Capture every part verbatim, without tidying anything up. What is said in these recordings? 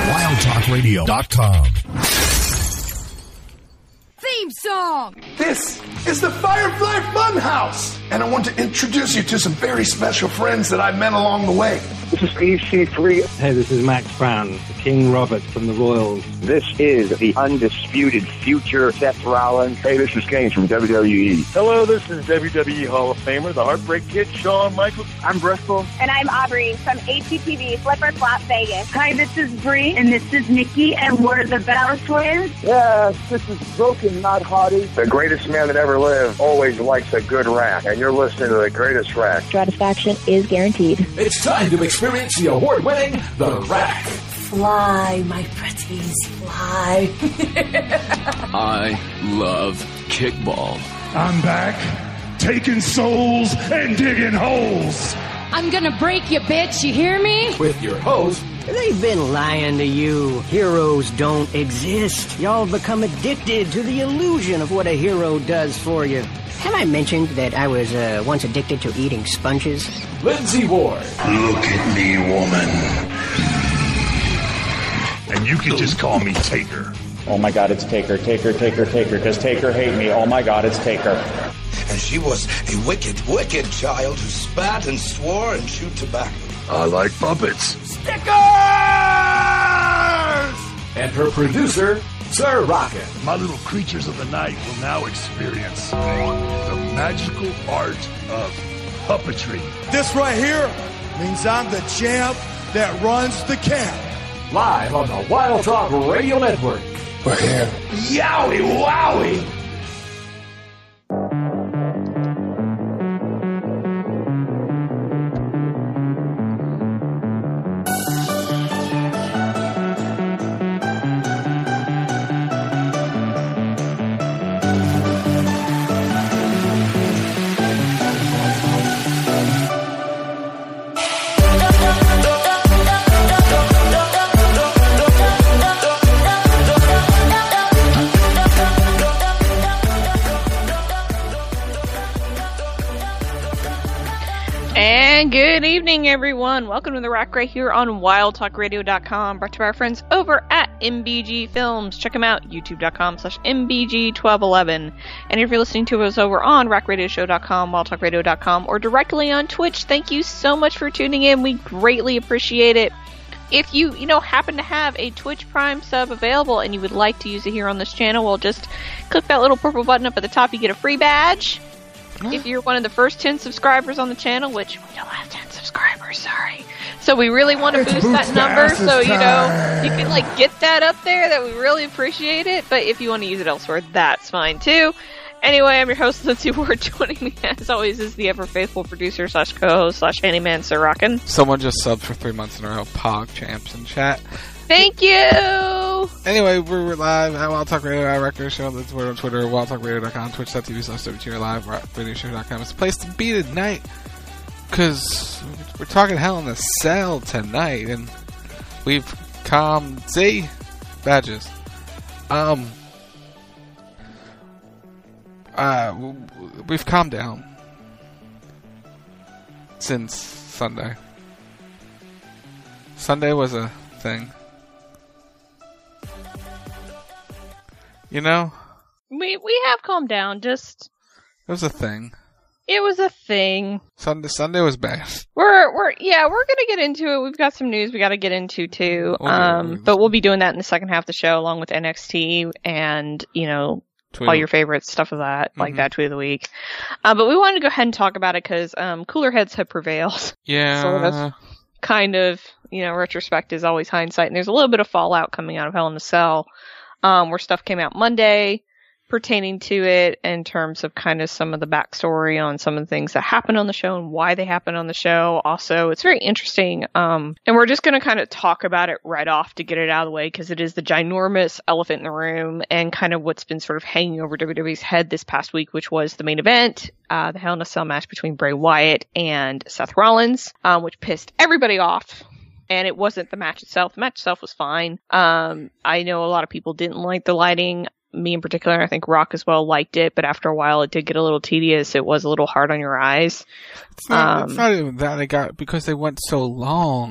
wild talk radio dot com. Theme song! This is the Firefly Funhouse! And I want to introduce you to some very special friends that I've met along the way. This is E C three. Hey, this is Max Brown, King Robert from the Royals. This is the undisputed future Seth Rollins. Hey, this is Kane from W W E. Hello, this is W W E Hall of Famer, the Heartbreak Kid, Shawn Michaels. I'm Bristol. And I'm Aubrey from H G T V, Flipper Flop Vegas. Hi, this is Bree, and this is Nikki, and we're the Bella Twins. Yes, this is Broken, not Hottie. The greatest man that ever lived always likes a good rack, and you're listening to the greatest rack. Satisfaction is guaranteed. It's time to experience the award-winning The Rack. Fly, my pretties, fly. I love kickball. I'm back, taking souls and digging holes. I'm gonna break you, bitch, you hear me? With your host, they've been lying to you. Heroes don't exist. Y'all become addicted to the illusion of what a hero does for you. Have I mentioned that I was uh, once addicted to eating sponges? Lindsay Ward. Look at me, woman. And you can just call me Taker. Oh my God, it's Taker, Taker, Taker, Taker. Does Taker hate me? Oh my God, it's Taker. And she was a wicked, wicked child who spat and swore and chewed tobacco. I like puppets. Stickers! And her producer, Sir Rocket. My little creatures of the night will now experience the magical art of puppetry. This right here means I'm the champ that runs the camp. Live on the Wild Talk Radio Network. We're here. Yowie wowie! Good evening, everyone. Welcome to The Rack right here on wild talk radio dot com, brought to you by our friends over at M B G Films. Check them out, youtube dot com slash M B G twelve eleven. And if you're listening to us over on rack radio show dot com, wild talk radio dot com, or directly on Twitch, thank you so much for tuning in. We greatly appreciate it. If you, you know, happen to have a Twitch Prime sub available and you would like to use it here on this channel, well, just click that little purple button up at the top. You get a free badge. If you're one of the first ten subscribers on the channel, which we don't have ten subscribers, sorry. So we really want to boost that number, so, you know, you can, like, get that up there, that we really appreciate it. But if you want to use it elsewhere, that's fine, too. Anyway, I'm your host, Lindsay Ward. Joining me, as always, is the ever-faithful producer slash co-host slash handyman, Sir Rockin'. Someone just subbed for three months in a row. Pog Champs in chat. Thank you! Anyway, we're live at Wild Talk Radio, our record show. That's where on Twitter, wild talk radio dot com, twitch dot t v slash W T R live, radio show dot com. It's a place to be tonight, because we're talking Hell in a Cell tonight, and we've calmed Z badges. Um, uh, we've calmed down since Sunday. Sunday was a thing. You know? We we have calmed down, just... It was a thing. It was a thing. Sunday Sunday was bad. We're, we're, yeah, we're gonna get into it. We've got some news we gotta get into, too. Oh, um, but we'll be doing that in the second half of the show, along with N X T and, you know, tweet all your favorites, stuff of that, like mm-hmm. that tweet of the week. Uh, but we wanted to go ahead and talk about it, because, um, cooler heads have prevailed. Yeah. Sort of. Kind of, you know, retrospect is always hindsight, and there's a little bit of fallout coming out of Hell in a Cell. Um, where stuff came out Monday pertaining to it in terms of kind of some of the backstory on some of the things that happened on the show and why they happened on the show. Also, it's very interesting. Um, and we're just going to kind of talk about it right off to get it out of the way, because it is the ginormous elephant in the room and kind of what's been sort of hanging over W W E's head this past week, which was the main event, uh, the Hell in a Cell match between Bray Wyatt and Seth Rollins, um, which pissed everybody off. And it wasn't the match itself. The match itself was fine. Um, I know a lot of people didn't like the lighting. Me in particular, I think Rock as well liked it. But after a while, it did get a little tedious. It was a little hard on your eyes. It's not, um, it's not even that. They got, because they went so long.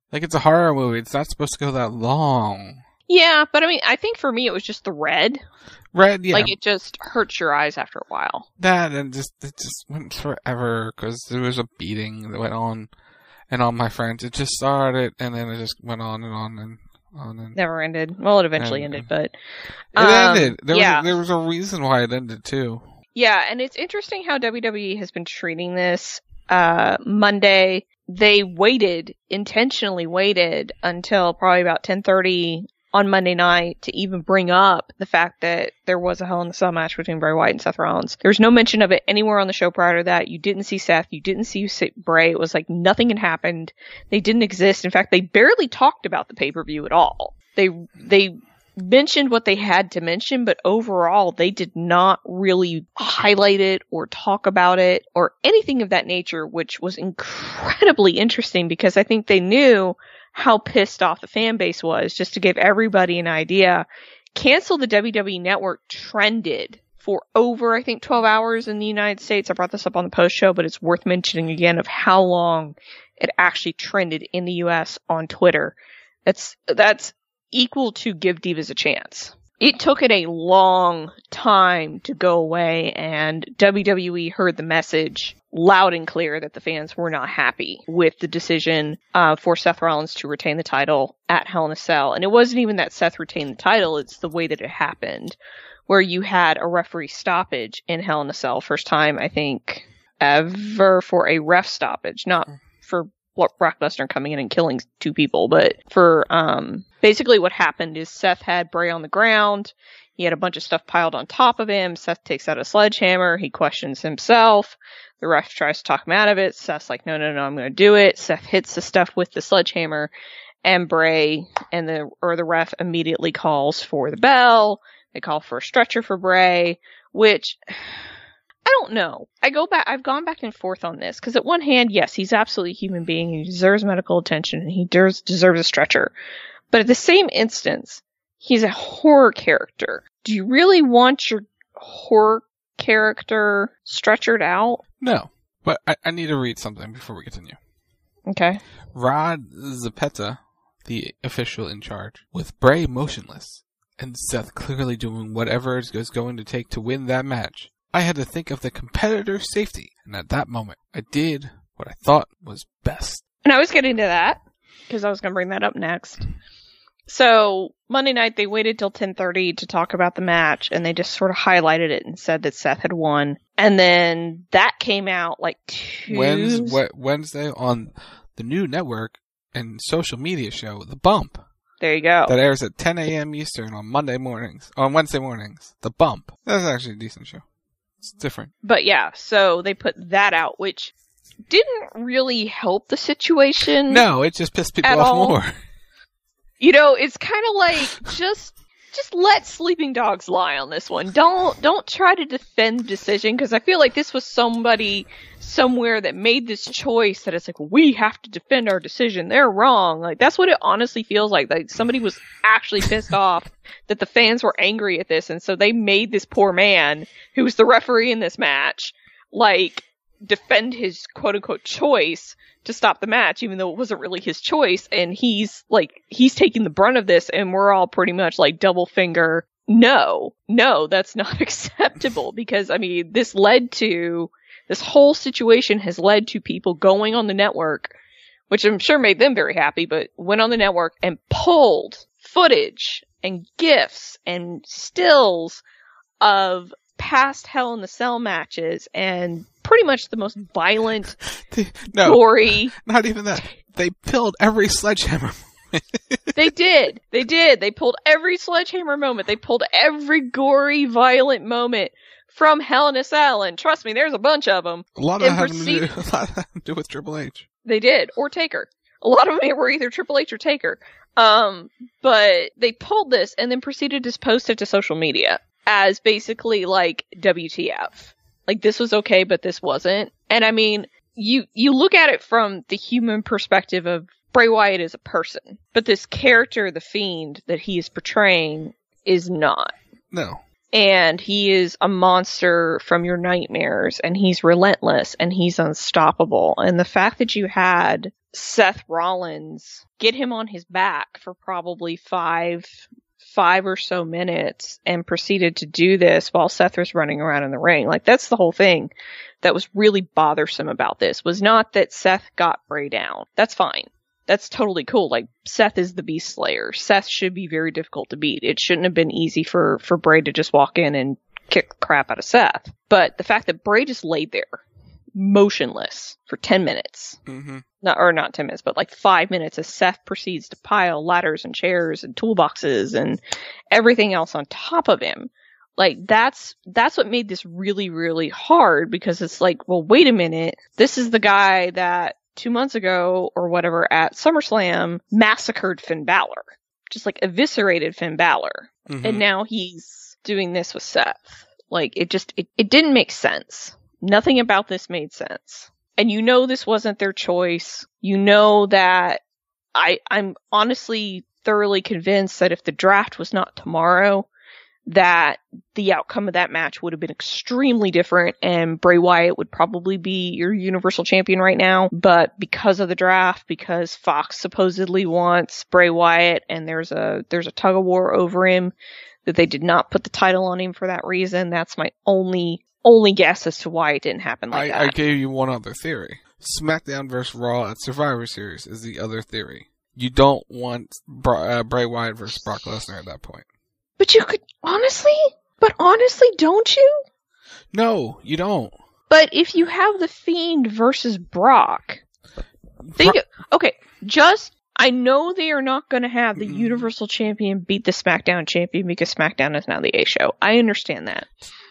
Like, it's a horror movie. It's not supposed to go that long. Yeah, but I mean, I think for me it was just the red. Red, yeah. Like, it just hurts your eyes after a while. That, and just, it just went forever, because there was a beating that went on, and all my friends, it just started, and then it just went on and on and on. And never ended. Well, it eventually and, ended, but... Um, it ended. There, yeah. was, there was a reason why it ended, too. Yeah, and it's interesting how W W E has been treating this. Uh, Monday, they waited, intentionally waited, until probably about ten thirty on Monday night to even bring up the fact that there was a Hell in a Cell match between Bray Wyatt and Seth Rollins. There's no mention of it anywhere on the show prior to that. You didn't see Seth. You didn't see Bray. It was like nothing had happened. They didn't exist. In fact, they barely talked about the pay-per-view at all. They, they mentioned what they had to mention, but overall, they did not really highlight it or talk about it or anything of that nature, which was incredibly interesting because I think they knew how pissed off the fan base was. Just to give everybody an idea, Cancel the W W E Network trended for over, I think, twelve hours in the United States. I brought this up on the post show, but it's worth mentioning again of how long it actually trended in the U S on Twitter. That's, that's equal to Give Divas a Chance. It took it a long time to go away, and W W E heard the message loud and clear that the fans were not happy with the decision uh, for Seth Rollins to retain the title at Hell in a Cell. And it wasn't even that Seth retained the title, it's the way that it happened, where you had a referee stoppage in Hell in a Cell. First time, I think, ever for a ref stoppage, not for Brock Lesnar coming in and killing two people, but for um basically what happened is Seth had Bray on the ground. He had a bunch of stuff piled on top of him. Seth takes out a sledgehammer. He questions himself. The ref tries to talk him out of it. Seth's like, no, no, no, I'm going to do it. Seth hits the stuff with the sledgehammer, and Bray and the or the ref immediately calls for the bell. They call for a stretcher for Bray, which I don't know. I go back, I've gone back and forth on this, because at one hand, yes, he's absolutely a human being, he deserves medical attention, and he deserves, deserves a stretcher. But at the same instance, he's a horror character. Do you really want your horror character stretchered out? No, but I, I need to read something before we continue. Okay. Rod Zapeta, the official in charge, with Bray motionless, and Seth clearly doing whatever it is going to take to win that match, I had to think of the competitor's safety, and at that moment, I did what I thought was best. And I was getting to that, because I was going to bring that up next. So, Monday night, they waited till ten thirty to talk about the match, and they just sort of highlighted it and said that Seth had won. And then that came out like Tuesday. Wednesday on the new network and social media show, The Bump. There you go. That airs at ten a.m. Eastern on Monday mornings, on Wednesday mornings. The Bump. That's actually a decent show. It's different. But yeah, so they put that out, which didn't really help the situation. No, it just pissed people off all. more. You know, it's kind of like, just just let sleeping dogs lie on this one. Don't don't try to defend the decision, because I feel like this was somebody somewhere that made this choice that it's like, we have to defend our decision. They're wrong. Like, that's what it honestly feels like. Like, somebody was actually pissed off that the fans were angry at this, and so they made this poor man, who was the referee in this match, like, defend his quote-unquote choice to stop the match, even though it wasn't really his choice, and he's, like, he's taking the brunt of this, and we're all pretty much, like, double finger, no, no, that's not acceptable, because, I mean, this led to, this whole situation has led to people going on the network, which I'm sure made them very happy, but went on the network and pulled footage and GIFs and stills of past Hell in the Cell matches, and pretty much the most violent, no, gory... Not even that. They pulled every sledgehammer moment. They did. They did. They pulled every sledgehammer moment. They pulled every gory, violent moment from Hell in a Cell, and trust me, there's a bunch of them. A lot of that had to do, a lot of that had to do with Triple H. They did. Or Taker. A lot of them were either Triple H or Taker. Um, but they pulled this and then proceeded to post it to social media as basically like W T F. Like, this was okay, but this wasn't. And I mean, you, you look at it from the human perspective of Bray Wyatt as a person, but this character, the Fiend, that he is portraying is not. No. And he is a monster from your nightmares, and he's relentless, and he's unstoppable. And the fact that you had Seth Rollins, get him on his back for probably five, five or so minutes and proceeded to do this while Seth was running around in the ring. Like, that's the whole thing that was really bothersome about this, was not that Seth got Bray down. That's fine. That's totally cool. Like, Seth is the Beast Slayer. Seth should be very difficult to beat. It shouldn't have been easy for, for Bray to just walk in and kick the crap out of Seth. But the fact that Bray just laid there, motionless, for ten minutes. Mm-hmm. Not, or not ten minutes, but like five minutes as Seth proceeds to pile ladders and chairs and toolboxes and everything else on top of him. Like, that's, that's what made this really, really hard, because it's like, well, wait a minute. This is the guy that two months ago or whatever at SummerSlam massacred Finn Balor. Just like eviscerated Finn Balor. Mm-hmm. And now he's doing this with Seth. Like, it just, it, it didn't make sense. Nothing about this made sense. And you know this wasn't their choice. You know that I, I'm honestly thoroughly convinced that if the draft was not tomorrow, that the outcome of that match would have been extremely different, and Bray Wyatt would probably be your Universal Champion right now. But because of the draft, because Fox supposedly wants Bray Wyatt, and there's a there's a tug of war over him, that they did not put the title on him for that reason. That's my only only guess as to why it didn't happen like I, that. I gave you one other theory. SmackDown versus Raw at Survivor Series is the other theory. You don't want Bra- uh, Bray Wyatt versus Brock Lesnar at that point. But you could, honestly, but honestly, don't you? No, you don't. But if you have The Fiend versus Brock, think, Bro- okay, just, I know they are not going to have the mm-hmm. Universal Champion beat the SmackDown Champion because SmackDown is now the A show. I understand that.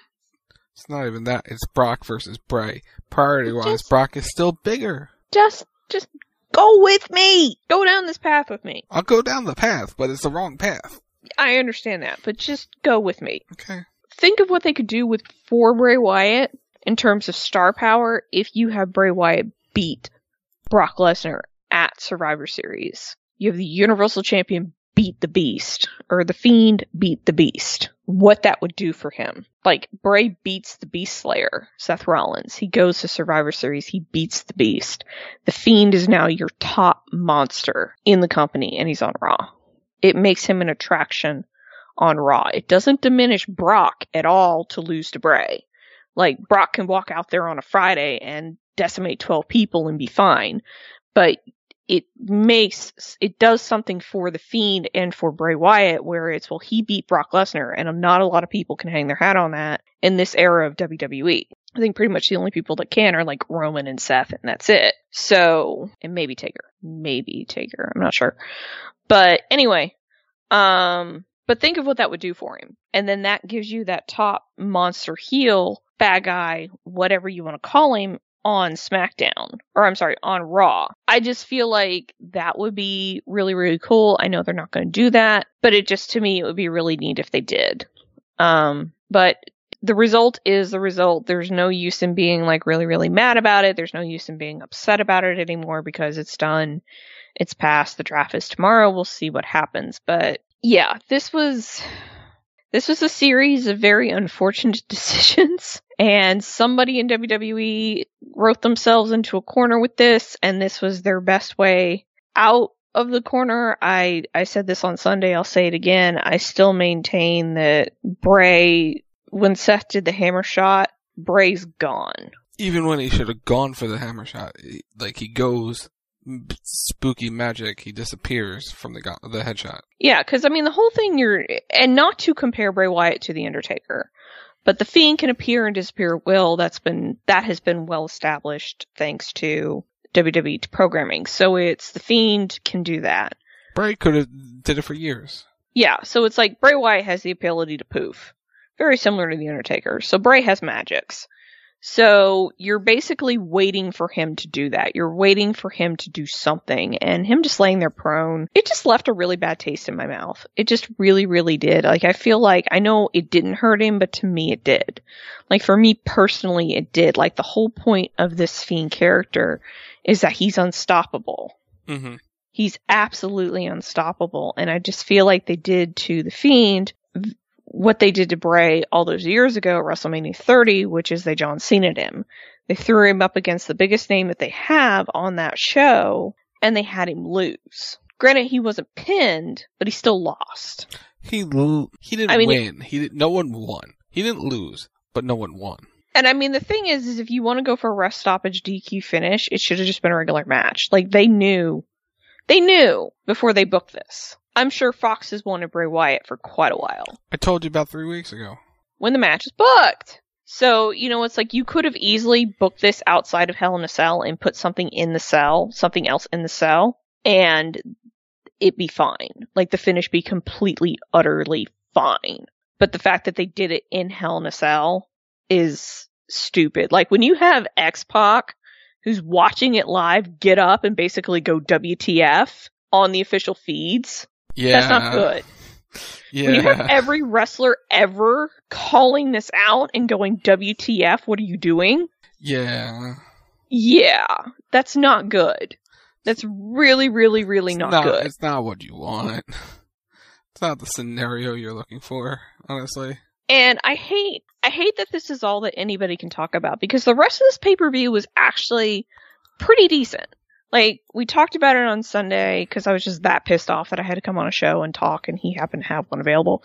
It's not even that. It's Brock versus Bray. Priority-wise, Brock is still bigger. Just, just go with me. Go down this path with me. I'll go down the path, but it's the wrong path. I understand that, but just go with me. Okay. Think of what they could do with for Bray Wyatt in terms of star power if you have Bray Wyatt beat Brock Lesnar at Survivor Series. You have the Universal Champion beat the Beast, or the Fiend beat the Beast. What that would do for him. Like, Bray beats the Beast Slayer, Seth Rollins. He goes to Survivor Series, he beats the Beast. The Fiend is now your top monster in the company, and he's on Raw. It makes him an attraction on Raw. It doesn't diminish Brock at all to lose to Bray. Like, Brock can walk out there on a Friday and decimate twelve people and be fine. But it makes, it does something for the Fiend and for Bray Wyatt where it's, well, he beat Brock Lesnar, and not a lot of people can hang their hat on that in this era of W W E. I think pretty much the only people that can are like Roman and Seth, and that's it. So, and maybe Taker. Maybe Taker. I'm not sure. But anyway, um, but think of what that would do for him. And then that gives you that top monster heel, bad guy, whatever you want to call him, on SmackDown. Or I'm sorry, on Raw. I just feel like that would be really, really cool. I know they're not going to do that, but it just, to me, it would be really neat if they did. Um, but the result is the result. There's no use in being like really, really mad about it. There's no use in being upset about it anymore because it's done. It's past. The draft is tomorrow. We'll see what happens. But yeah, this was, this was a series of very unfortunate decisions, and somebody in W W E wrote themselves into a corner with this, and this was their best way out of the corner. I, I said this on Sunday. I'll say it again. I still maintain that Bray, when Seth did the hammer shot, Bray's gone. Even when he should have gone for the hammer shot, like he goes spooky magic, he disappears from the go- the headshot. Yeah, because I mean the whole thing, you're, and not to compare Bray Wyatt to the Undertaker, but the Fiend can appear and disappear at will. That's been that has been well established thanks to W W E programming. So it's the Fiend can do that. Bray could have did it for years. Yeah, so it's like Bray Wyatt has the ability to poof, very similar to the Undertaker. So Bray has magics. So you're basically waiting for him to do that. You're waiting for him to do something, and him just laying there prone, it just left a really bad taste in my mouth. It just really, really did. Like, I feel like, I know it didn't hurt him, but to me it did. Like, for me personally, it did. Like, the whole point of this Fiend character is that he's unstoppable. Mm-hmm. He's absolutely unstoppable, and I just feel like they did to the Fiend what they did to Bray all those years ago at WrestleMania thirty, which is they John Cena'd him. They threw him up against the biggest name that they have on that show, and they had him lose. Granted, he wasn't pinned, but he still lost. He l- he didn't I mean, win. He did, no one won. He didn't lose, but no one won. And I mean, the thing is, is if you want to go for a rest stoppage D Q finish, it should have just been a regular match. Like, they knew, they knew before they booked this. I'm sure Fox has wanted Bray Wyatt for quite a while. I told you about three weeks ago. When the match was booked. So, you know, it's like you could have easily booked this outside of Hell in a Cell and put something in the cell, something else in the cell, and it be fine. Like, the finish be completely, utterly fine. But the fact that they did it in Hell in a Cell is stupid. Like, when you have X-Pac, who's watching it live, get up and basically go W T F on the official feeds, yeah. that's not good. Yeah. When you have every wrestler ever calling this out and going W T F, what are you doing? Yeah. Yeah, that's not good. That's really, really, really not, not good. It's not what you want. It's not the scenario you're looking for, honestly. And I hate, I hate that this is all that anybody can talk about, because the rest of this pay-per-view was actually pretty decent. Like, we talked about it on Sunday, because I was just that pissed off that I had to come on a show and talk, and he happened to have one available.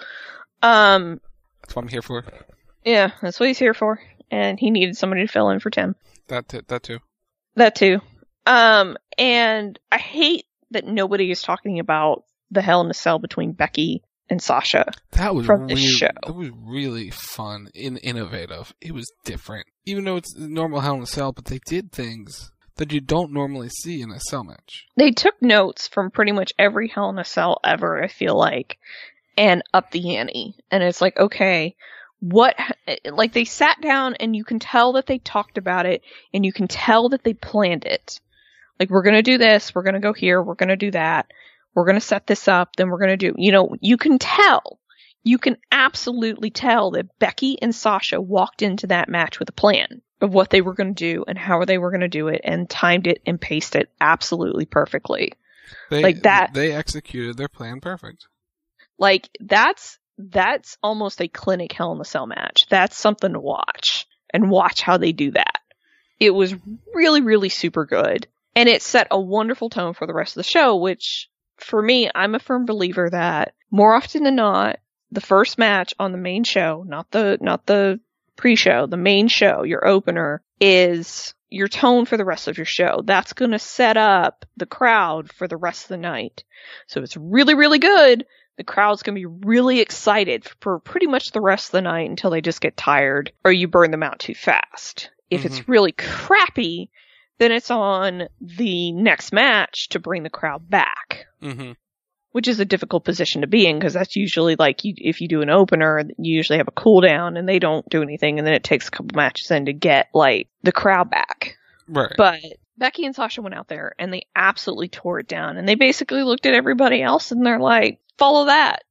Um, that's what I'm here for. Yeah, that's what he's here for. And he needed somebody to fill in for Tim. That t- that too. That too. Um, and I hate that nobody is talking about the Hell in a Cell between Becky and Sasha. That was from this really, show. That was really fun and innovative. It was different, even though it's normal Hell in a Cell. But they did things that you don't normally see in a cell match. They took notes from pretty much every Hell in a Cell ever, I feel like, and upped the ante. And it's like, okay, what, like, they sat down and you can tell that they talked about it, and you can tell that they planned it. Like, we're gonna do this, we're gonna go here, we're gonna do that, we're gonna set this up, then we're gonna do, you know, you can tell, you can absolutely tell that Becky and Sasha walked into that match with a plan of what they were gonna do and how they were gonna do it, and timed it and paced it absolutely perfectly. They, like that. They executed their plan perfect. Like, that's, that's almost a clinic Hell in a Cell match. That's something to watch, and watch how they do that. It was really, really super good. And it set a wonderful tone for the rest of the show, which, for me, I'm a firm believer that more often than not, the first match on the main show, not the, not the pre-show, the main show, your opener, is your tone for the rest of your show. That's going to set up the crowd for the rest of the night. So if it's really, really good, the crowd's going to be really excited for pretty much the rest of the night until they just get tired or you burn them out too fast. If mm-hmm. it's really crappy, then it's on the next match to bring the crowd back. Mm-hmm. Which is a difficult position to be in, because that's usually like, you, if you do an opener, you usually have a cool down and they don't do anything, and then it takes a couple matches in to get, like, the crowd back. Right. But Becky and Sasha went out there and they absolutely tore it down, and they basically looked at everybody else and they're like, follow that.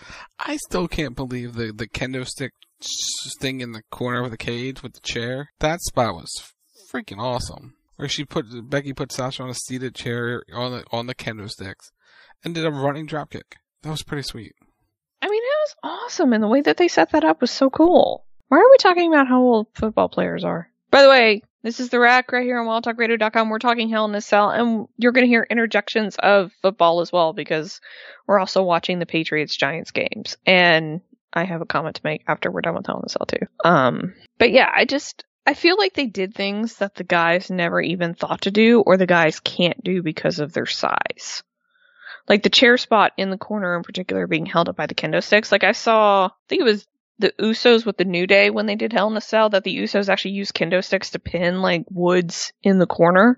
I still can't believe the, the kendo stick thing in the corner of the cage with the chair. That spot was freaking awesome. Where she put, Becky put Sasha on a seated chair on the, on the kendo sticks and did a running dropkick. That was pretty sweet. I mean, it was awesome, and the way that they set that up was so cool. Why are we talking about how old football players are? By the way, this is The Rack right here on wild talk radio dot com. We're talking Hell in a Cell, and you're going to hear interjections of football as well, because we're also watching the Patriots-Giants games, and I have a comment to make after we're done with Hell in a Cell too. Um, but yeah, I just, I feel like they did things that the guys never even thought to do, or the guys can't do because of their size. Like the chair spot in the corner in particular being held up by the kendo sticks. Like I saw, I think it was the Usos with the New Day when they did Hell in a Cell, that the Usos actually used kendo sticks to pin like Woods in the corner.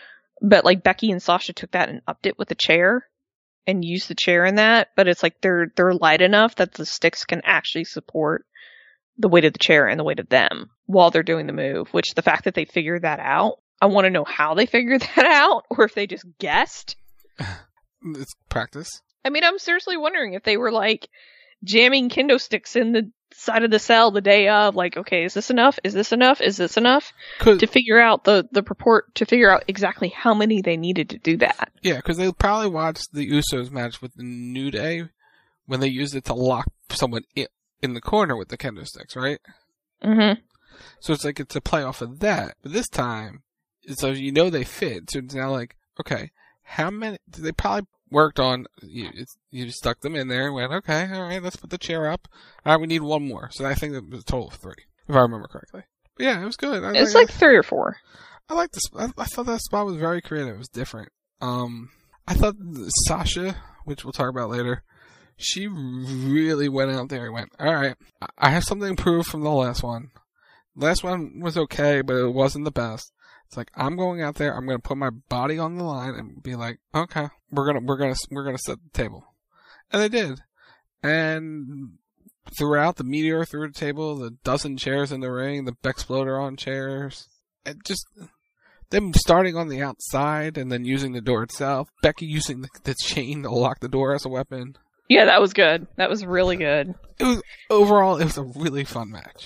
But like Becky and Sasha took that and upped it with the chair and used the chair in that. But it's like they're, they're light enough that the sticks can actually support the weight of the chair and the weight of them while they're doing the move, which the fact that they figured that out, I want to know how they figured that out, or if they just guessed. It's practice. I mean, I'm seriously wondering if they were like jamming kendo sticks in the side of the cell the day of, like, okay, is this enough? Is this enough? Is this enough? To figure out the, the purport, to figure out exactly how many they needed to do that. Yeah, because they probably watched the Usos match with the New Day when they used it to lock someone in, in the corner with the kendo sticks, right? Mm-hmm. So it's like it's a play off of that. But this time, so you know they fit. So it's now like, okay, how many? They probably worked on. You, it's, you stuck them in there and went, okay, all right, let's put the chair up. All right, we need one more. So I think it was a total of three, if I remember correctly. But yeah, it was good. I, it's I, like three or four. I like this. I, I thought that spot was very creative. It was different. Um, I thought Sasha, which we'll talk about later, she really went out there and went, all right, I have something to prove from the last one. Last one was okay, but it wasn't the best. It's like, I'm going out there, I'm going to put my body on the line and be like, okay, we're going to, we're going to, we're going to set the table. And they did. And throughout, the Meteor through the table, the dozen chairs in the ring, the Bexploder on chairs, it just, them starting on the outside and then using the door itself, Becky using the, the chain to lock the door as a weapon. Yeah, that was good. That was really good. It was, overall, it was a really fun match.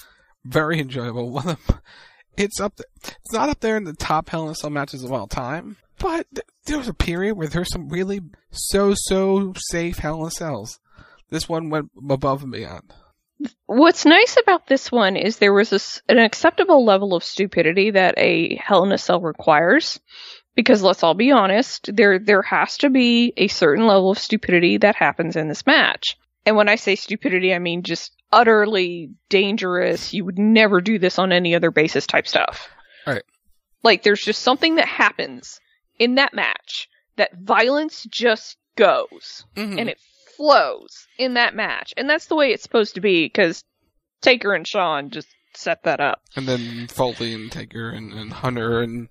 Very enjoyable. One of them, it's up there. It's not up there in the top Hell in a Cell matches of all time, but th- there was a period where there's some really so, so safe Hell in a Cells. This one went above and beyond. What's nice about this one is there was a, an acceptable level of stupidity that a Hell in a Cell requires. Because let's all be honest, there there has to be a certain level of stupidity that happens in this match. And when I say stupidity, I mean just utterly dangerous, you would never do this on any other basis type stuff. Right. Like, there's just something that happens in that match that violence just goes. Mm-hmm. And it flows in that match. And that's the way it's supposed to be, because Taker and Shawn just set that up. And then Foley and Taker and, and Hunter and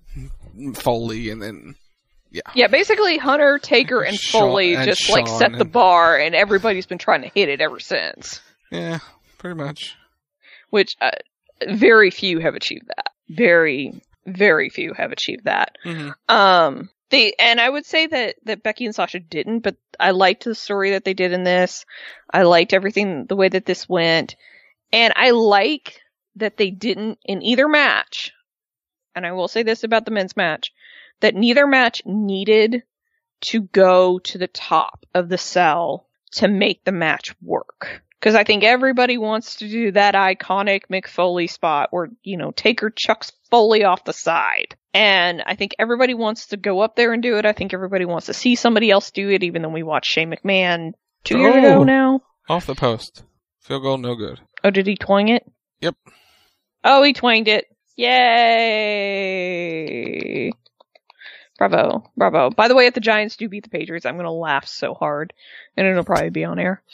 Foley and then... Yeah. Yeah, basically Hunter, Taker, and Foley Shawn, and just Shawn like set and... the bar, and everybody's been trying to hit it ever since. Yeah, pretty much. Which uh, very few have achieved that. Very, very few have achieved that. Mm-hmm. Um, they and I would say that that Becky and Sasha didn't, but I liked the story that they did in this. I liked everything the way that this went, and I like that they didn't in either match. And I will say this about the men's match. That neither match needed to go to the top of the cell to make the match work. Because I think everybody wants to do that iconic Mick Foley spot where, you know, Taker chucks Foley off the side. And I think everybody wants to go up there and do it. I think everybody wants to see somebody else do it, even though we watched Shane McMahon two oh, years ago now. Off the post. Field goal, no good. Oh, did he twang it? Yep. Oh, he twanged it. Yay! Bravo, bravo. By the way, if the Giants do beat the Patriots, I'm going to laugh so hard, and it'll probably be on air.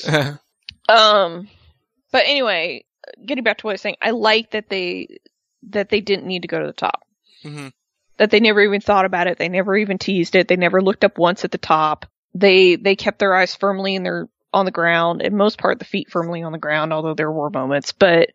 um, but anyway, getting back to what I was saying, I like that they that they didn't need to go to the top. Mm-hmm. That they never even thought about it. They never even teased it. They never looked up once at the top. They they kept their eyes firmly in their on the ground, and most part the feet firmly on the ground. Although there were moments, but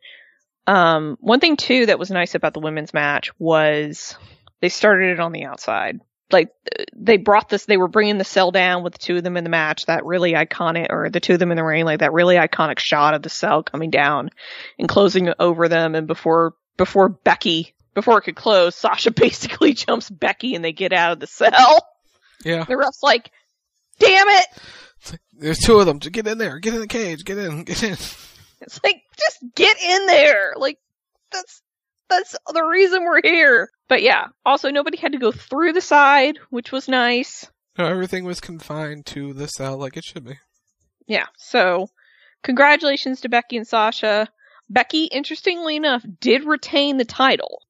um, one thing too that was nice about the women's match was. They started it on the outside. Like, they brought this, they were bringing the cell down with the two of them in the match, that really iconic, or the two of them in the ring, like that really iconic shot of the cell coming down and closing over them. And before, before Becky, before it could close, Sasha basically jumps Becky and they get out of the cell. Yeah. The ref's like, damn it! It's like, there's two of them. Just get in there. Get in the cage. Get in. Get in. It's like, just get in there. Like, that's, that's the reason we're here. But yeah, also nobody had to go through the side, which was nice. No, everything was confined to the cell like it should be. Yeah, so congratulations to Becky and Sasha. Becky, interestingly enough, did retain the title.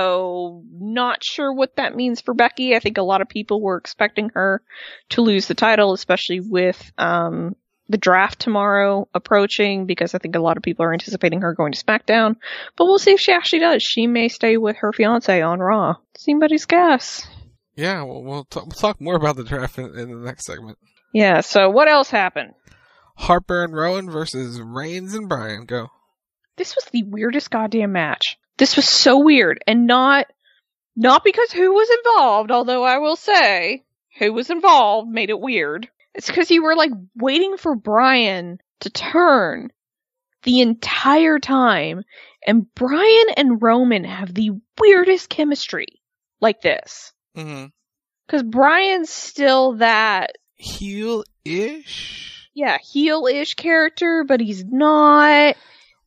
So not sure what that means for Becky. I think a lot of people were expecting her to lose the title, especially with um the draft tomorrow approaching, because I think a lot of people are anticipating her going to SmackDown. But we'll see if she actually does. She may stay with her fiance on Raw. It's anybody's guess. Yeah, well, we'll, t- we'll talk more about the draft in, in the next segment. Yeah, so what else happened? Harper and Rowan versus Reigns and Bryan. Go. This was the weirdest goddamn match. This was so weird. And not, not because who was involved, although I will say, who was involved made it weird. It's because you were, like, waiting for Bryan to turn the entire time. And Bryan and Roman have the weirdest chemistry like this. Mm-hmm. Because Bryan's still that... heel-ish? Yeah, heel-ish character, but he's not...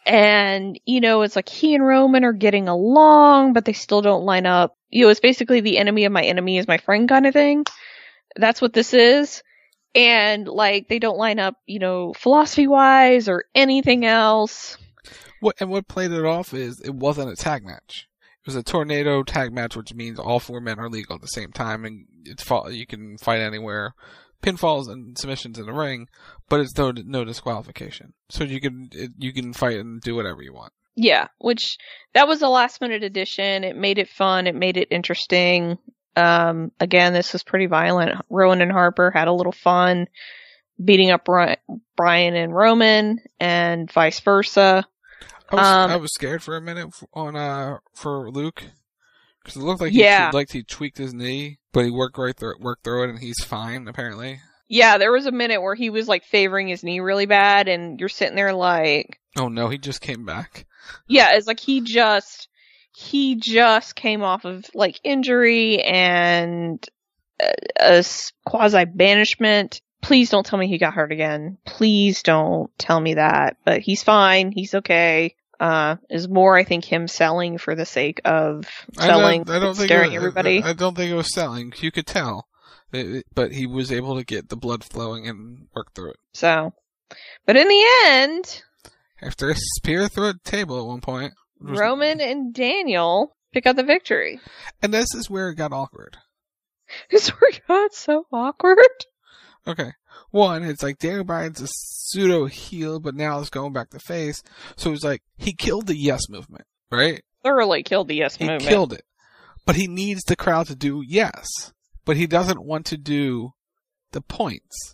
And, you know, it's like he and Roman are getting along, but they still don't line up. You know, it's basically the enemy of my enemy is my friend kind of thing. That's what this is. And, like, they don't line up, you know, philosophy-wise or anything else. What And what played it off is it wasn't a tag match. It was a tornado tag match, which means all four men are legal at the same time, and it's you can fight anywhere. Pinfalls and submissions in the ring, but it's no no disqualification. So you can you can fight and do whatever you want. Yeah, which that was a last minute addition. It made it fun. It made it interesting. Um, again, this was pretty violent. Rowan and Harper had a little fun beating up Brian and Roman, and vice versa. I was, um, I was scared for a minute on uh for Luke because it looked like he yeah. like he tweaked his knee, but he worked right through worked through it, and he's fine apparently. Yeah, there was a minute where he was like favoring his knee really bad, and you're sitting there like, oh no, he just came back. Yeah, it's like he just he just came off of like injury and a, a quasi banishment. Please don't tell me he got hurt again. Please don't tell me that. But he's fine. He's okay. Uh, is more, I think, him selling for the sake of selling, I don't, I don't think scaring it, everybody. I, I don't think it was selling. You could tell. It, but he was able to get the blood flowing and work through it. So, but in the end, after a spear through a table at one point, Roman and Daniel pick up the victory. And this is where it got awkward. This is where it got so awkward. Okay. One, it's like Daniel Bryan's a pseudo heel, but now it's going back to face. So it's like he killed the yes movement, right? Thoroughly killed the yes he movement. He killed it. But he needs the crowd to do yes. But he doesn't want to do the points.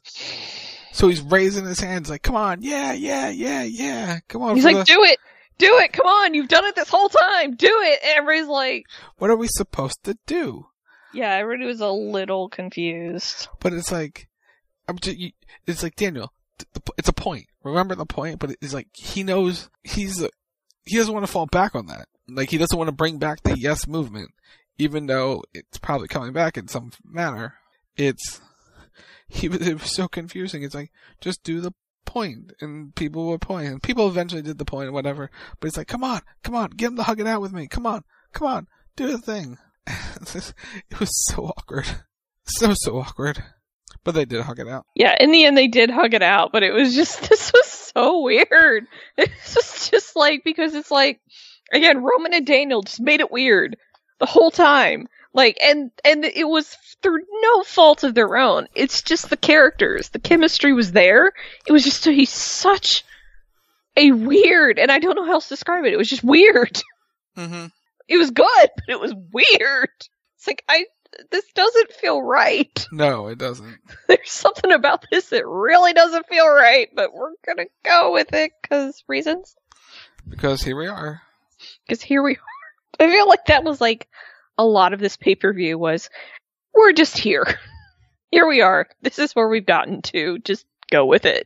So he's raising his hands like, come on, yeah, yeah, yeah, yeah. Come on. He's like, the... do it. Do it. Come on. You've done it this whole time. Do it. And everybody's like, what are we supposed to do? Yeah, everybody was a little confused. But it's like, I'm just, it's like, Daniel, it's a point. Remember the point? But it's like, he knows he's, a, he doesn't want to fall back on that. Like, he doesn't want to bring back the yes movement, even though it's probably coming back in some manner. It's, he it was so confusing. It's like, just do the point, and people would point, and people eventually did the point and whatever. But it's like, come on, come on, get him to hug it out with me. Come on, come on, do the thing. It was so awkward. So, so awkward. But they did hug it out. Yeah, in the end they did hug it out, but it was just, this was so weird. This was just like, because it's like, again, Roman and Daniel just made it weird the whole time. Like, and, and it was through no fault of their own. It's just the characters. The chemistry was there. It was just, he's such a weird, and I don't know how else to describe it. It was just weird. Mm-hmm. It was good, but it was weird. It's like, I, this doesn't feel right. No, it doesn't. There's something about this that really doesn't feel right, but we're gonna go with it, cause reasons. Because here we are. Because here we are. I feel like that was like, a lot of this pay-per-view was, we're just here. Here we are. This is where we've gotten to. Just go with it.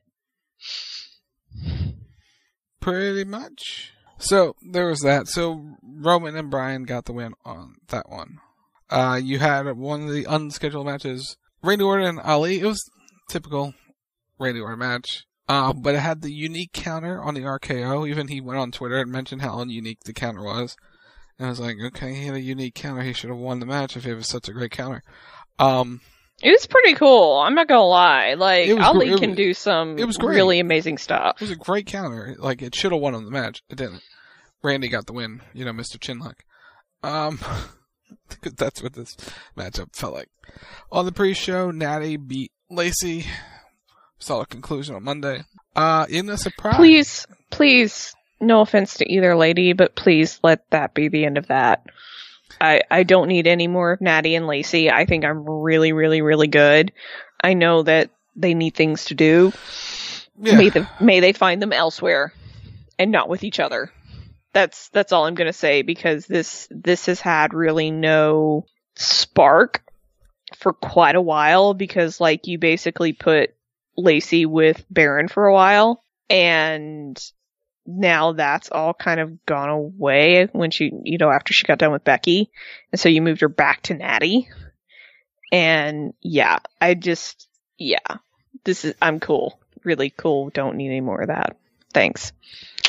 Pretty much. So, there was that. So, Roman and Bryan got the win on that one. Uh, you had one of the unscheduled matches, Randy Orton and Ali. It was typical Randy Orton match. Uh, but it had the unique counter on the R K O. Even he went on Twitter and mentioned how unique the counter was. And I was like, okay, he had a unique counter. He should have won the match if it was such a great counter. Um, it was pretty cool. I'm not gonna lie. Like, Ali gr- can was, do some it was great. really amazing stuff. It was a great counter. Like, it should have won on the match. It didn't. Randy got the win. You know, Mister Chinlock. Um, that's what this matchup felt like. On the pre-show, Natty beat Lacey. Saw a conclusion on Monday. Uh, in a surprise. Please, please. No offense to either lady, but please let that be the end of that. I, I don't need any more of Natty and Lacey. I think I'm really, really, really good. I know that they need things to do. Yeah. May, the, may they find them elsewhere and not with each other. That's that's all I'm gonna say, because this this has had really no spark for quite a while, because like you basically put Lacey with Baron for a while, and now that's all kind of gone away when she, you know, after she got done with Becky. And so you moved her back to Natty. And yeah, I just, yeah, this is, I'm cool. Really cool. Don't need any more of that. Thanks.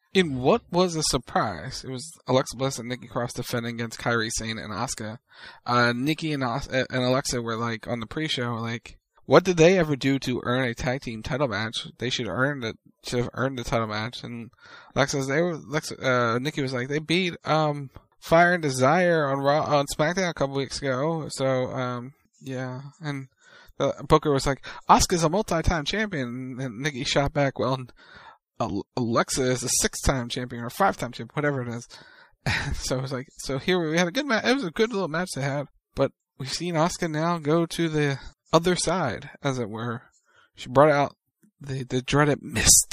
In what was a surprise, it was Alexa Bliss and Nikki Cross defending against Kairi Sane and Asuka. Uh, Nikki and, Os- and Alexa were like on the pre-show, like, what did they ever do to earn a tag team title match? They should earn it. Should have earned the title match. And Alexa, they were. Alexa, uh, Nikki was like, they beat um Fire and Desire on Raw on SmackDown a couple weeks ago. So um yeah, and uh, Booker was like, Asuka's a multi-time champion, and Nikki shot back, well, Alexa is a six-time champion or five-time champion, whatever it is. So it was like, so here we had a good match. It was a good little match they had, but we've seen Asuka now go to the other side, as it were. She brought out the the dreaded mist.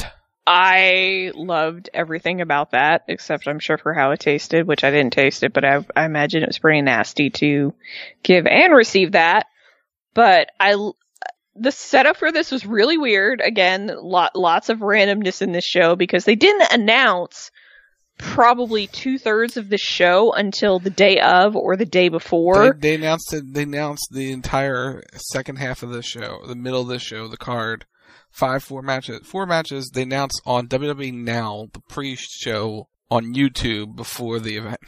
I loved everything about that, except I'm sure for how it tasted, which I didn't taste it, but I, I imagine it was pretty nasty to give and receive that. But I, the setup for this was really weird. Again, lot, lots of randomness in this show because they didn't announce probably two thirds of the show until the day of or the day before. They, they announced it. They announced the entire second half of the show, the middle of the show, the card. Five, four matches. Four matches they announced on W W E Now, the pre-show on YouTube before the event.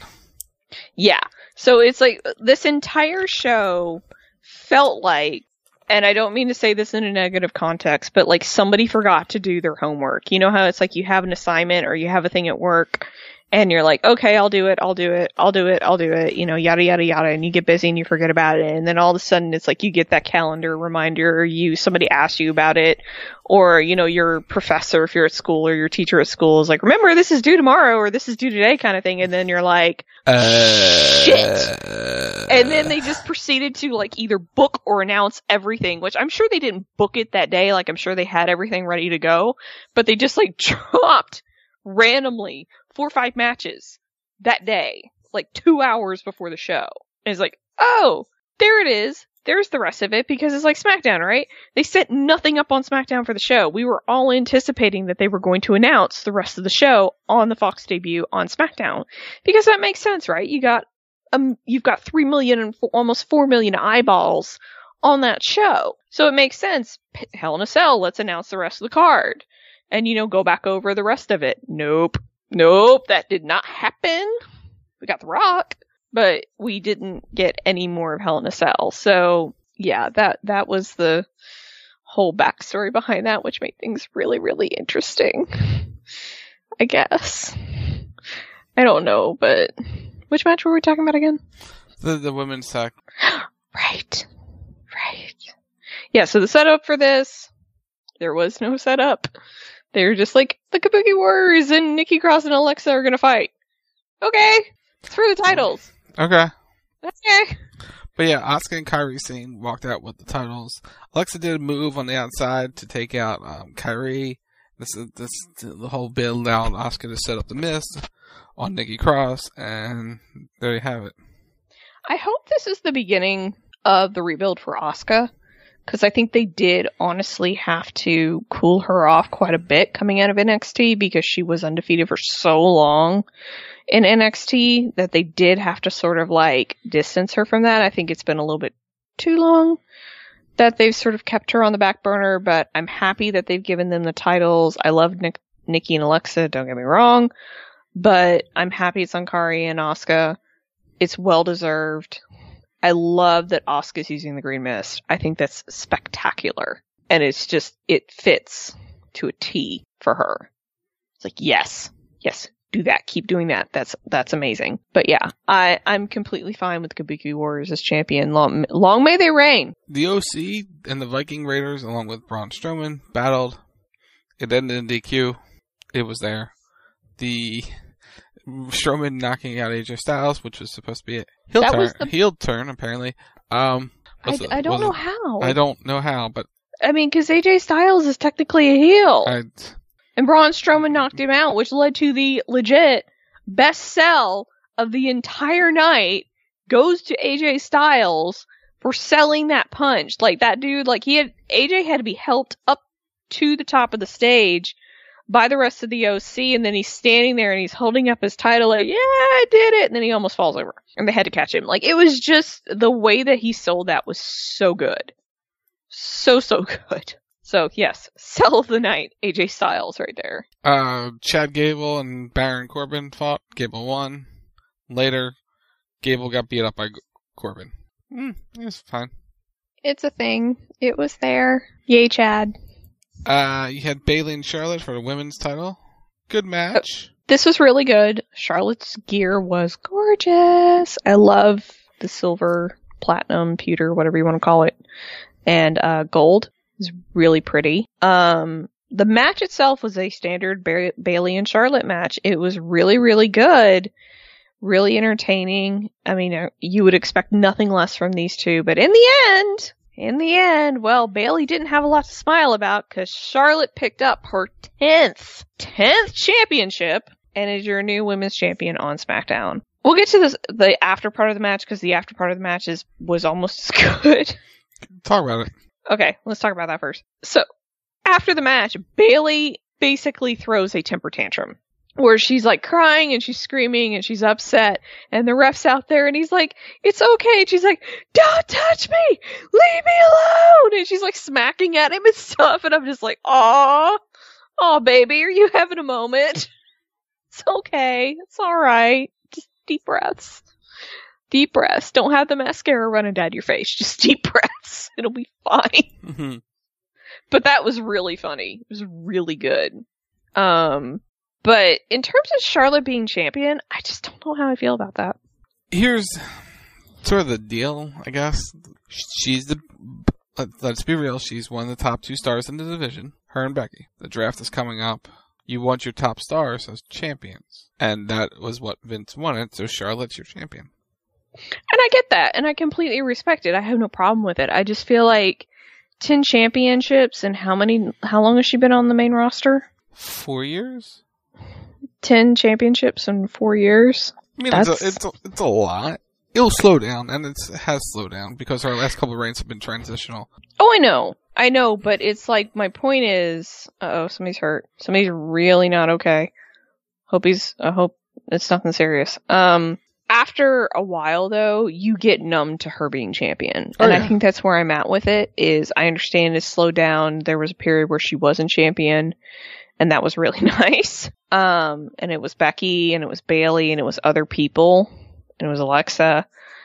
Yeah. So it's like this entire show felt like, and I don't mean to say this in a negative context, but like somebody forgot to do their homework. You know how it's like you have an assignment or you have a thing at work and you're like, okay, I'll do it, I'll do it, I'll do it, I'll do it, you know, yada, yada, yada, and you get busy and you forget about it. And then all of a sudden it's like you get that calendar reminder or you, somebody asks you about it, or, you know, your professor, if you're at school, or your teacher at school is like, remember, this is due tomorrow or this is due today kind of thing. And then you're like, uh, shit. And then they just proceeded to like either book or announce everything, which I'm sure they didn't book it that day. Like I'm sure they had everything ready to go, but they just like dropped randomly four or five matches that day, like two hours before the show. And it's like, oh, there it is. There's the rest of it, because it's like SmackDown, right? They set nothing up on SmackDown for the show. We were all anticipating that they were going to announce the rest of the show on the Fox debut on SmackDown, because that makes sense, right? You got um, you've got three million and four, almost four million eyeballs on that show, so it makes sense. Hell in a Cell, let's announce the rest of the card, and you know, go back over the rest of it. Nope, nope, that did not happen. We got The Rock, but we didn't get any more of Hell in a Cell. So yeah, that that was the whole backstory behind that, which made things really, really interesting, I guess. I don't know, but which match were we talking about again? The the women's tag. Right. Right. Yeah, so the setup for this, there was no setup. They were just like, the Kabuki Warriors and Nikki Cross and Alexa are gonna fight. Okay. It's for the titles. Okay. Okay. But yeah, Asuka and Kairi Sane walked out with the titles. Alexa did a move on the outside to take out um, Kairi. This is this the whole build out Asuka to set up the mist on Nikki Cross, and there you have it. I hope this is the beginning of the rebuild for Asuka, because I think they did honestly have to cool her off quite a bit coming out of N X T, because she was undefeated for so long in N X T that they did have to sort of like distance her from that. I think it's been a little bit too long that they've sort of kept her on the back burner, but I'm happy that they've given them the titles. I love Nick, Nikki and Alexa, don't get me wrong, but I'm happy it's on Kairi and Asuka. It's well deserved. I love that Asuka's using the green mist. I think that's spectacular. And it's just, it fits to a T for her. It's like, yes, yes, do that. Keep doing that. That's, that's amazing. But yeah, I, I'm completely fine with Kabuki Warriors as champion. Long, long may they reign. The O C and the Viking Raiders, along with Braun Strowman, battled. It ended in D Q. It was there. The Strowman knocking out A J Styles, which was supposed to be a heel That turn, was the- heel turn apparently. Um, I, was it- I don't was know it- how. I don't know how, but I mean, because A J Styles is technically a heel. I, And Braun Strowman knocked him out, which led to the legit best sell of the entire night goes to A J Styles for selling that punch. Like, that dude, like, he had, A J had to be helped up to the top of the stage by the rest of the O C, and then he's standing there and he's holding up his title like, yeah, I did it, and then he almost falls over. And they had to catch him. Like, it was just, the way that he sold that was so good. So, so good. So, yes, sell of the night, A J Styles right there. Uh, Chad Gable and Baron Corbin fought. Gable won. Later, Gable got beat up by G- Corbin. Mm, it was fine. It's a thing. It was there. Yay, Chad. Uh, you had Bayley and Charlotte for the women's title. Good match. Oh, this was really good. Charlotte's gear was gorgeous. I love the silver, platinum, pewter, whatever you want to call it. And uh, gold is really pretty. Um, the match itself was a standard ba- Bayley and Charlotte match. It was really, really good. Really entertaining. I mean, you would expect nothing less from these two, but in the end, in the end, well, Bayley didn't have a lot to smile about because Charlotte picked up her tenth, tenth championship and is your new women's champion on SmackDown. We'll get to this, the after part of the match because the after part of the match is, was almost as good. Talk about it. Okay, let's talk about that first. So, after the match, Bayley basically throws a temper tantrum. Where she's like crying and she's screaming and she's upset and the ref's out there and he's like, it's okay. And she's like, don't touch me! Leave me alone! And she's like smacking at him and stuff and I'm just like, aw, aw baby, are you having a moment? It's okay. It's alright. Just deep breaths. Deep breaths. Don't have the mascara running down your face. Just deep breaths. It'll be fine. Mm-hmm. But that was really funny. It was really good. Um... But in terms of Charlotte being champion, I just don't know how I feel about that. Here's sort of the deal, I guess. She's the, let's be real, she's one of the top two stars in the division. Her and Becky. The draft is coming up. You want your top stars as champions. And that was what Vince wanted, so Charlotte's your champion. And I get that, and I completely respect it. I have no problem with it. I just feel like ten championships, and how many, how long has she been on the main roster? Four years? Ten championships in four years. I mean, it's a, it's, a, it's a lot. It'll slow down, and it's, it has slowed down because our last couple of reigns have been transitional. Oh, I know. I know, but it's like, my point is, uh-oh, somebody's hurt. Somebody's really not okay. Hope he's, I hope it's nothing serious. Um, after a while, though, you get numb to her being champion. Oh, and yeah. I think that's where I'm at with it, is I understand it's slowed down. There was a period where she wasn't champion. And that was really nice. Um, and it was Becky, and it was Bayley, and it was other people, and it was Alexa.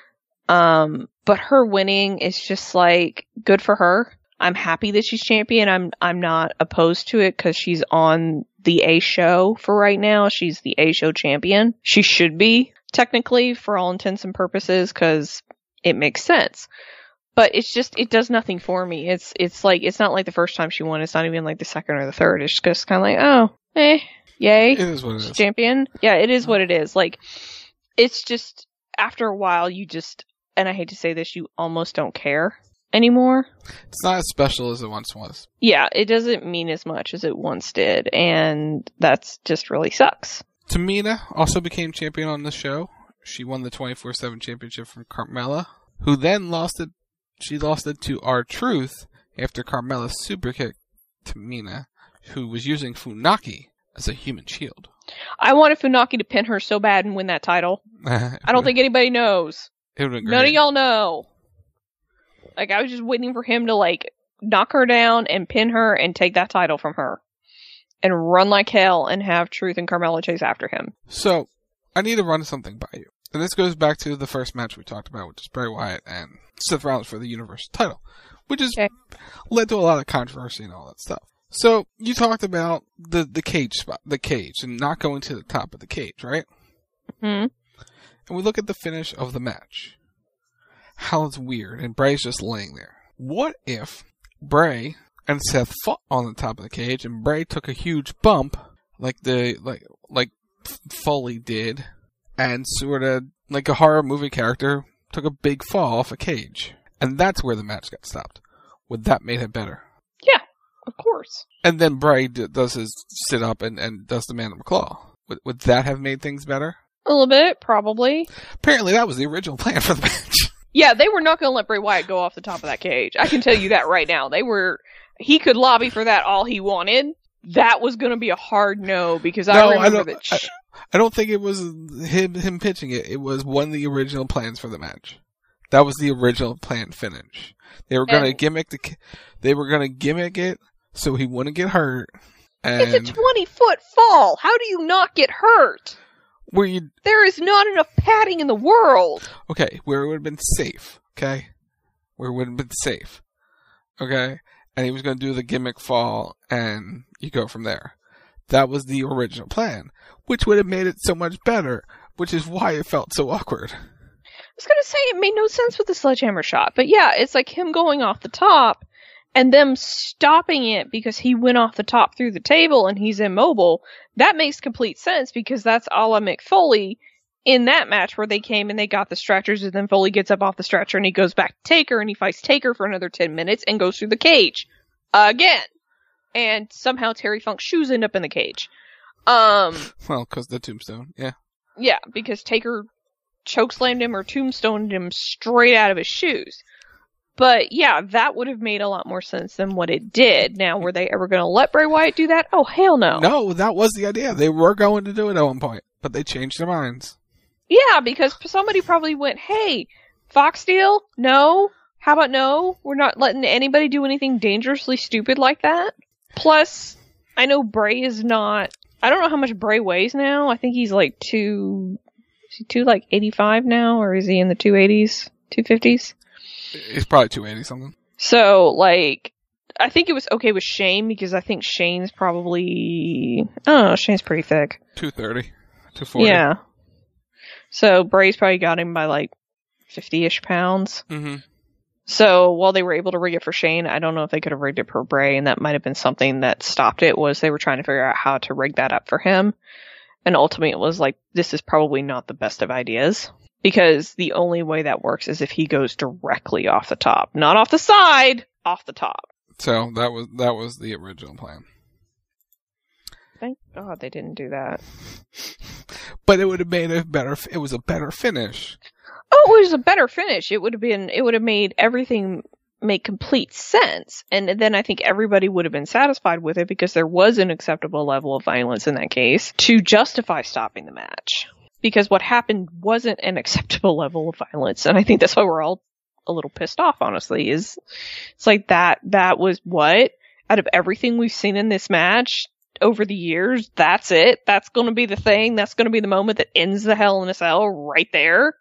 Um, but her winning is just like, good for her. I'm happy that she's champion. I'm, I'm not opposed to it because she's on the A show for right now. She's the A show champion. She should be, technically, for all intents and purposes, because it makes sense. But it's just, it does nothing for me. It's, it's like, it's not like the first time she won. It's not even like the second or the third. It's just kind of like, oh, eh, yay. It is what it is. Champion. Yeah, it is what it is. Like, it's just, after a while, you just, and I hate to say this, you almost don't care anymore. It's not as special as it once was. Yeah, it doesn't mean as much as it once did. And that's just really sucks. Tamina also became champion on the show. She won the twenty-four seven championship from Carmella, who then lost it. She lost it to R-Truth after Carmella superkicked Tamina, who was using Funaki as a human shield. I wanted Funaki to pin her so bad and win that title. I don't think anybody knows. It would have been None great. of y'all know. Like, I was just waiting for him to, like, knock her down and pin her and take that title from her. And run like hell and have Truth and Carmella chase after him. So, I need to run something by you. And this goes back to the first match we talked about, which is Bray Wyatt and Seth Rollins for the Universal title, which has okay. led to a lot of controversy and all that stuff. So, you talked about the, the cage spot, the cage, and not going to the top of the cage, right? Hmm. And we look at the finish of the match. How it's weird, and Bray's just laying there. What if Bray and Seth fought on the top of the cage, and Bray took a huge bump, like the like like Foley did, and sort of like a horror movie character took a big fall off a cage, and that's where the match got stopped. Would that make it better? Yeah, of course. And then Bray d- does his sit up and, and does the Man of McClaw. Would would that have made things better? A little bit, probably. Apparently, that was the original plan for the match. Yeah, they were not going to let Bray Wyatt go off the top of that cage. I can tell you that right now. They were. He could lobby for that all he wanted. That was going to be a hard no because I no, remember I don't, that. Sh- I, I don't think it was him him pitching it. It was one of the original plans for the match. That was the original plan finish. They were going to gimmick the. They were going to gimmick it so he wouldn't get hurt. And it's a twenty-foot fall. How do you not get hurt? Where you... There is not enough padding in the world. Okay, where it would have been safe, okay? Where it would have been safe, okay? And he was going to do the gimmick fall, and you go from there. That was the original plan, which would have made it so much better, which is why it felt so awkward. I was going to say, it made no sense with the sledgehammer shot, but yeah, it's like him going off the top, and them stopping it because he went off the top through the table and he's immobile. That makes complete sense because that's a la Mick Foley in that match where they came and they got the stretchers and then Foley gets up off the stretcher and he goes back to Taker and he fights Taker for another ten minutes and goes through the cage again. And somehow Terry Funk's shoes end up in the cage. Um, well, because the tombstone, yeah. Yeah, because Taker chokeslammed him or tombstoned him straight out of his shoes. But yeah, that would have made a lot more sense than what it did. Now, were they ever going to let Bray Wyatt do that? Oh, hell no. No, that was the idea. They were going to do it at one point, but they changed their minds. Yeah, because somebody probably went, hey, Fox deal? No? How about no? We're not letting anybody do anything dangerously stupid like that? Plus, I know Bray is not... I don't know how much Bray weighs now. I think he's like two... Is he two, like, eighty-five now? Or is he in the two eighties? two fifties? He's probably two eighty something. So, like, I think it was okay with Shane because I think Shane's probably... I don't know, Shane's pretty thick. two thirty. two forty. Yeah. So, Bray's probably got him by, like, fifty-ish pounds. Mm-hmm. So, while they were able to rig it for Shane, I don't know if they could have rigged it for Bray, and that might have been something that stopped it, was they were trying to figure out how to rig that up for him. And ultimately it was like, this is probably not the best of ideas. Because the only way that works is if he goes directly off the top. Not off the side, off the top. So that was that was the original plan. Thank God they didn't do that. But it would have made a better it was a better finish. Oh, it was a better finish. It would have been it would have made everything make complete sense. And then I think everybody would have been satisfied with it because there was an acceptable level of violence in that case to justify stopping the match. Because what happened wasn't an acceptable level of violence. And I think that's why we're all a little pissed off, honestly, is it's like that, that was what? Out of everything we've seen in this match over the years, that's it? That's gonna be the thing? That's gonna be the moment that ends the Hell in a Cell right there?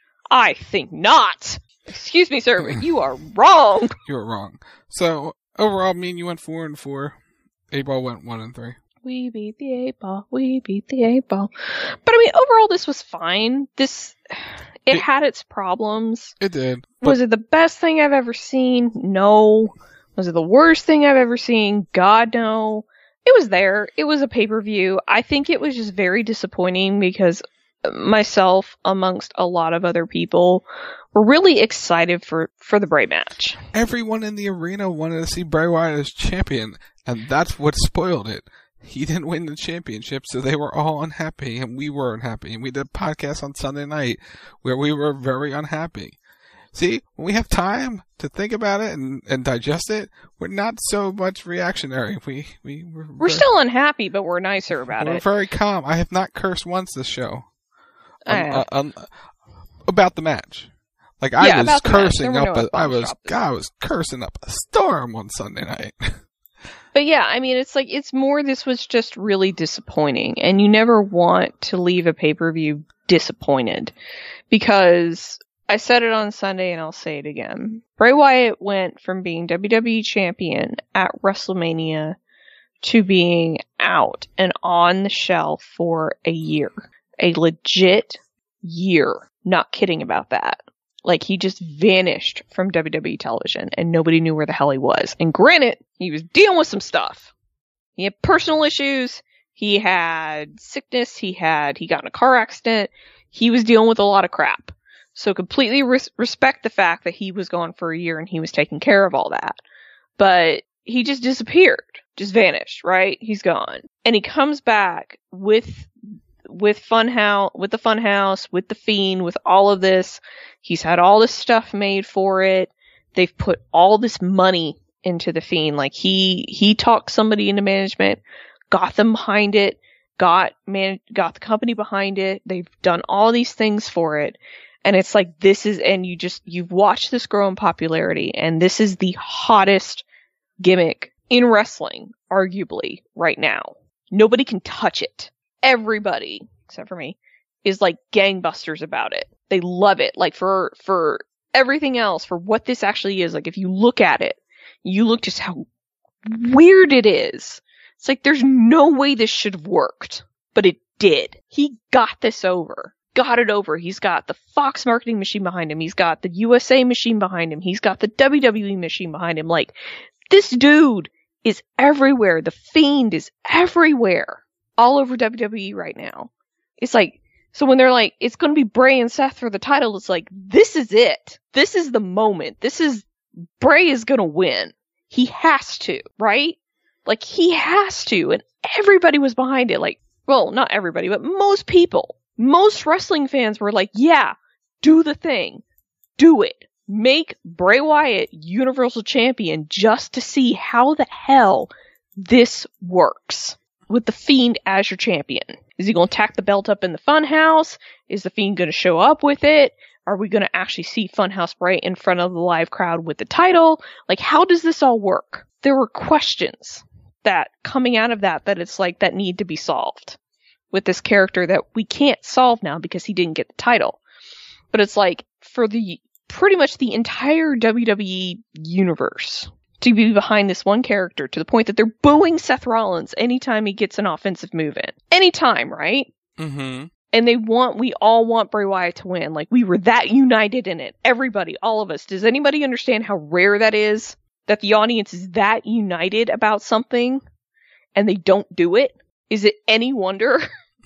I think not! Excuse me, sir, but you are wrong! You were wrong. So, overall, me and you went four and four. A-Ball went one and three. We beat the eight ball. We beat the eight ball. But I mean, overall, this was fine. This, it, it had its problems. It did. Was it the best thing I've ever seen? No. Was it the worst thing I've ever seen? God, no. It was there. It was a pay-per-view. I think it was just very disappointing because myself, amongst a lot of other people, were really excited for, for the Bray match. Everyone in the arena wanted to see Bray Wyatt as champion, and that's what spoiled it. He didn't win the championship, so they were all unhappy, and we were unhappy. And we did a podcast on Sunday night where we were very unhappy. See, when we have time to think about it and, and digest it, we're not so much reactionary. We, we, we're, we're very, still unhappy, but we're nicer about we're it. We're very calm. I have not cursed once this show. Um, uh, um, about the match. Like, I yeah, was cursing no up a, I was, I was cursing up a storm on Sunday night. But yeah, I mean, it's like, it's more, this was just really disappointing. And you never want to leave a pay-per-view disappointed. Because I said it on Sunday and I'll say it again. Bray Wyatt went from being W W E champion at WrestleMania to being out and on the shelf for a year. A legit year. Not kidding about that. Like, he just vanished from W W E television and nobody knew where the hell he was. And granted, he was dealing with some stuff. He had personal issues. He had sickness. He had, he got in a car accident. He was dealing with a lot of crap. So completely res- respect the fact that he was gone for a year and he was taking care of all that. But he just disappeared. Just vanished, right? He's gone. And he comes back with with Funhouse, with the Funhouse, with the Fiend, with all of this. He's had all this stuff made for it. They've put all this money into the Fiend. Like, he he talked somebody into management, got them behind it, got man got the company behind it. They've done all these things for it. And it's like, this is, and you just, you've watched this grow in popularity, and this is the hottest gimmick in wrestling, arguably, right now. Nobody can touch it. Everybody, except for me, is like gangbusters about it. They love it. Like for, for everything else, for what this actually is. Like if you look at it, you look just how weird it is. It's like there's no way this should have worked, but it did. He got this over. Got it over. He's got the Fox marketing machine behind him. He's got the U S A machine behind him. He's got the W W E machine behind him. Like, this dude is everywhere. The Fiend is everywhere. All over W W E right now. It's like, so when they're like, it's going to be Bray and Seth for the title, it's like, this is it. This is the moment. This is, Bray is going to win. He has to, right? Like, he has to. And everybody was behind it. Like, well, not everybody, but most people. Most wrestling fans were like, yeah, do the thing. Do it. Make Bray Wyatt Universal Champion just to see how the hell this works with the Fiend as your champion. Is he going to tack the belt up in the Funhouse? Is the Fiend going to show up with it? Are we going to actually see Funhouse Bray in front of the live crowd with the title? Like, how does this all work? There were questions that coming out of that, that it's like that need to be solved with this character that we can't solve now because he didn't get the title. But it's like, for the pretty much the entire W W E universe to be behind this one character to the point that they're booing Seth Rollins anytime he gets an offensive move in. Anytime, right? Mm-hmm. And they want, we all want Bray Wyatt to win. Like, we were that united in it. Everybody, all of us. Does anybody understand how rare that is? That the audience is that united about something and they don't do it? Is it any wonder?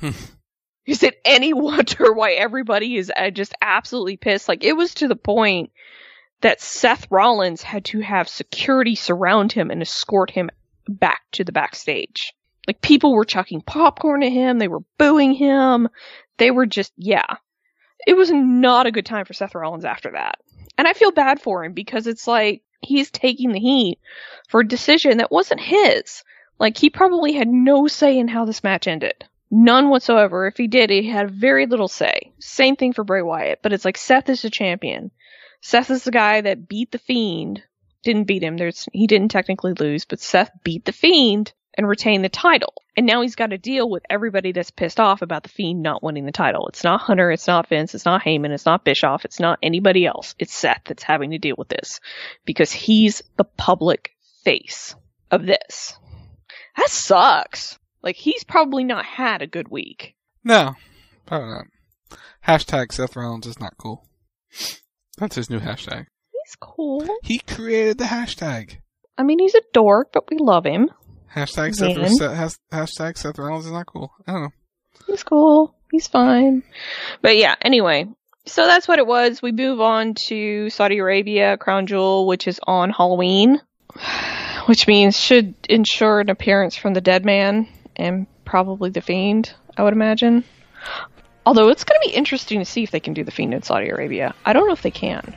Is it any wonder why everybody is uh, just absolutely pissed? Like, it was to the point that Seth Rollins had to have security surround him and escort him back to the backstage. Like, people were chucking popcorn at him. They were booing him. They were just, yeah. It was not a good time for Seth Rollins after that. And I feel bad for him because it's like, he's taking the heat for a decision that wasn't his. Like, he probably had no say in how this match ended. None whatsoever. If he did, he had very little say. Same thing for Bray Wyatt. But it's like, Seth is the champion. Seth is the guy that beat the Fiend. Didn't beat him. There's he didn't technically lose, but Seth beat the Fiend and retained the title. And now he's got to deal with everybody that's pissed off about the Fiend not winning the title. It's not Hunter, it's not Vince, it's not Heyman, it's not Bischoff, it's not anybody else. It's Seth that's having to deal with this. Because he's the public face of this. That sucks. Like, he's probably not had a good week. No, probably not. Hashtag Seth Rollins is not cool. That's his new hashtag. He's cool. He created the hashtag. I mean, he's a dork, but we love him. Hashtag Seth, Seth, hashtag Seth Rollins is not cool. I don't know. He's cool. He's fine. But yeah, anyway. So that's what it was. We move on to Saudi Arabia, Crown Jewel, which is on Halloween. Which means should ensure an appearance from the Dead Man and probably the Fiend, I would imagine. Although it's going to be interesting to see if they can do the Fiend in Saudi Arabia. I don't know if they can.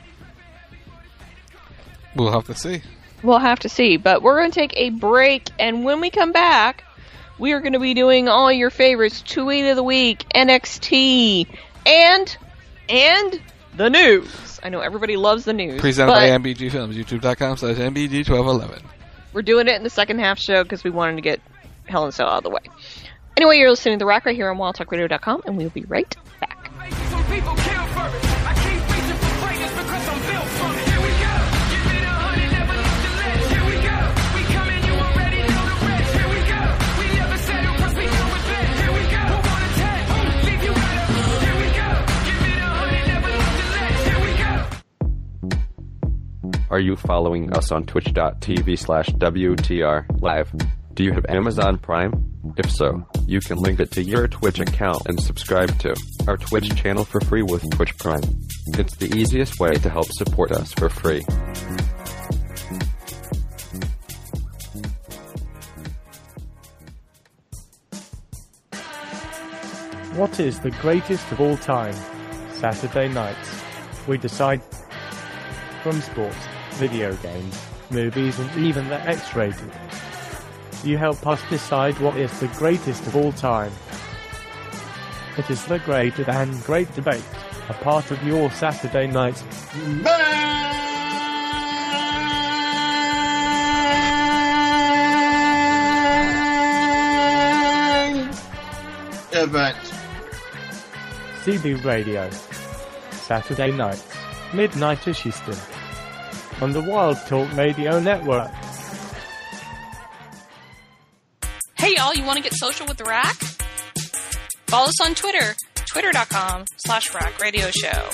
We'll have to see. We'll have to see. But we're going to take a break, and when we come back, we are going to be doing all your favorites, Tweet of the Week, N X T, and, and the news. I know everybody loves the news. Presented by M B G Films, youtube.com slash M B G twelve eleven. We're doing it in the second half show because we wanted to get Hell in a Cell out of the way. Anyway, you're listening to The Rack right here on wild talk radio dot com, and we'll be right back. Some people kill for it. I keep reaching for greatness because I'm built from it. Here we go. Give me the honey, never lose the ledge. Here we go. We coming, you already know the rest. Here we go. We never settle because we go with that. Here we go. Who wanna tag? Who leave you out of? Here we go. Give me the honey, never lose the ledge. Here we go. Are you following us on twitch.tv slash WTR live? Do you have Amazon Prime? If so, you can link it to your Twitch account and subscribe to our Twitch channel for free with Twitch Prime. It's the easiest way to help support us for free. What is the greatest of all time? Saturday nights. We decide from sports, video games, movies, and even the X-rated. You help us decide what is the greatest of all time. It is the great and great debate, a part of your Saturday night. event. C B Radio, Saturday nights, midnight-ish Eastern, on the Wild Talk Radio Network. Hey y'all, you want to get social with the Rack? Follow us on Twitter, twitter.com slash Rack Radio Show.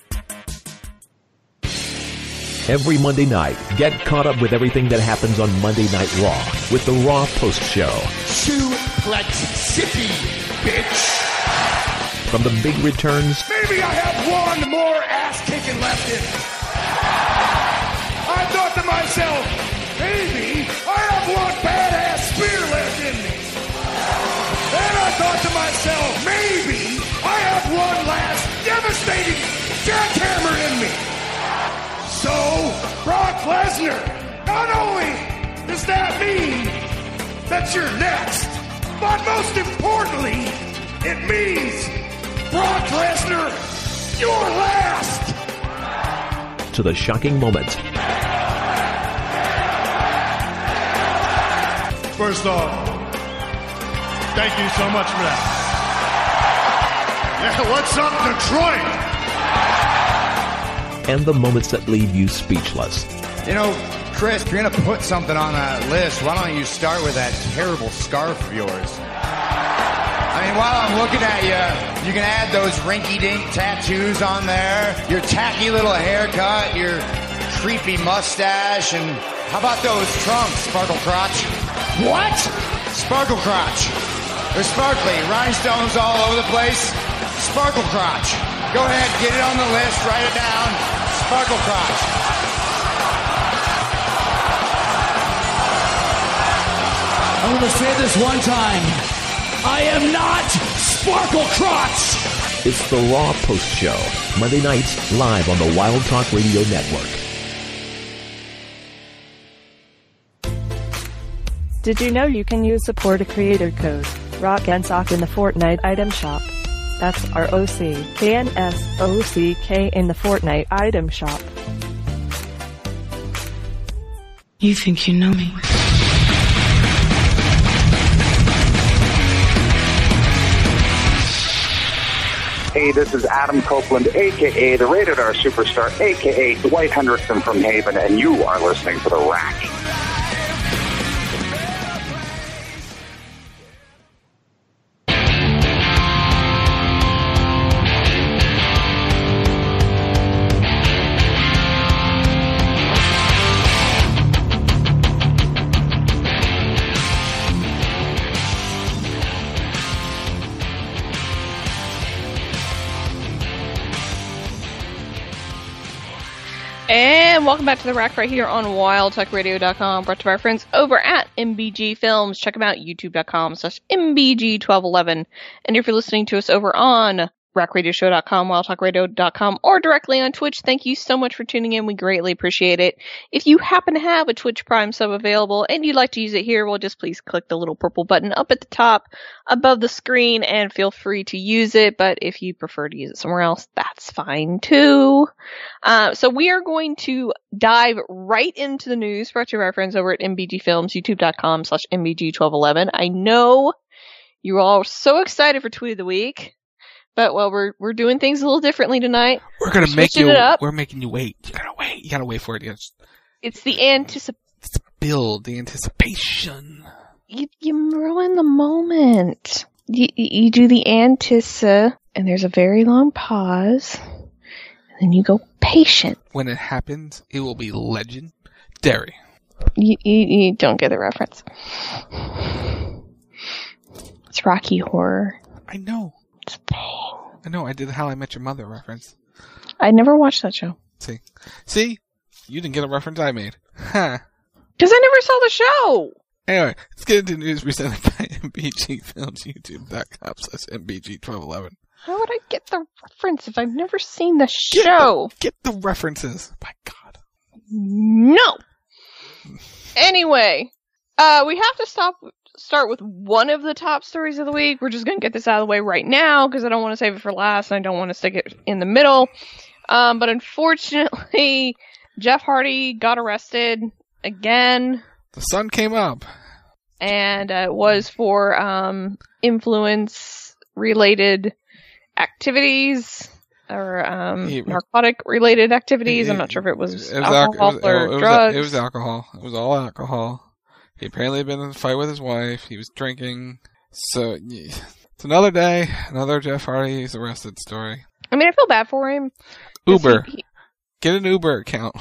Every Monday night, get caught up with everything that happens on Monday Night Raw with the Raw Post Show. Suplex City, bitch. From the big returns... Maybe I have one more ass-kicking left in me. I thought to myself, maybe I have one badass spear left in me. Then I thought to myself, maybe I have one last devastating jackhammer in me. So, Brock Lesnar, not only does that mean that you're next, but most importantly, it means, Brock Lesnar, you're last! To the shocking moments. First off, thank you so much for that. Yeah, what's up, Detroit? And the moments that leave you speechless. You know, Chris, if you're going to put something on that list, why don't you start with that terrible scarf of yours? I mean, while I'm looking at you, you can add those rinky-dink tattoos on there, your tacky little haircut, your creepy mustache, and how about those trunks, Sparkle Crotch? What? Sparkle Crotch. They're sparkly, rhinestones all over the place. Sparkle Crotch. Go ahead, get it on the list, write it down. Sparkle Crotch. I'm going to say this one time. I am not Sparkle Crotch! It's the Raw Post Show, Monday nights, live on the Wild Talk Radio Network. Did you know you can use support a creator code, Rock and Sock, in the Fortnite item shop? That's R O C K N S O C K in the Fortnite item shop. You think you know me? Hey, this is Adam Copeland, a k a the Rated R Superstar, a k a Dwight Hendrickson from Haven, and you are listening to The Rack. And welcome back to The Rack right here on wild talk radio dot com, brought to our friends over at M B G Films. Check them out, youtube.com slash MBG1211. And if you're listening to us over on rack radio show dot com, wild talk radio dot com, or directly on Twitch, thank you so much for tuning in. We greatly appreciate it. If you happen to have a Twitch Prime sub available and you'd like to use it here, well, just please click the little purple button up at the top above the screen and feel free to use it. But if you prefer to use it somewhere else, that's fine too. Uh, so we are going to dive right into the news, brought to our friends over at M B G Films, youtube.com slash MBG1211. I know you're all so excited for Tweet of the Week. But, well, we're we're doing things a little differently tonight. We're gonna we're make you. It up. We're making you wait. You gotta wait. You gotta wait for it. It's, it's the anticip. It's the build, the anticipation. You you ruin the moment. You you do the antici, and there's a very long pause, and then you go patient. When it happens, it will be legendary. You you, you don't get the reference. It's Rocky Horror. I know. It's a thing. I know, I did the How I Met Your Mother reference. I never watched that show. See? See? You didn't get a reference I made. Huh. Because I never saw the show! Anyway, let's get into news presented by M B G Films, youtube.com slash MBG1211. How would I get the reference if I've never seen the show? Get the, get the references. My God. No! Anyway, uh, we have to stop... start with one of the top stories of the week. We're just going to get this out of the way right now because I don't want to save it for last and I don't want to stick it in the middle. Um, but unfortunately, Jeff Hardy got arrested again. The sun came up. And uh, it was for um, influence related activities or um, He- narcotic related activities. He- I'm not sure if it was, It was al- alcohol it was- or it was- drugs. It was alcohol. It was all alcohol. He apparently had been in a fight with his wife. He was drinking. So yeah. It's another day, another Jeff Hardy's arrested story. I mean, I feel bad for him. 'Cause Uber. he- he- Get an Uber account.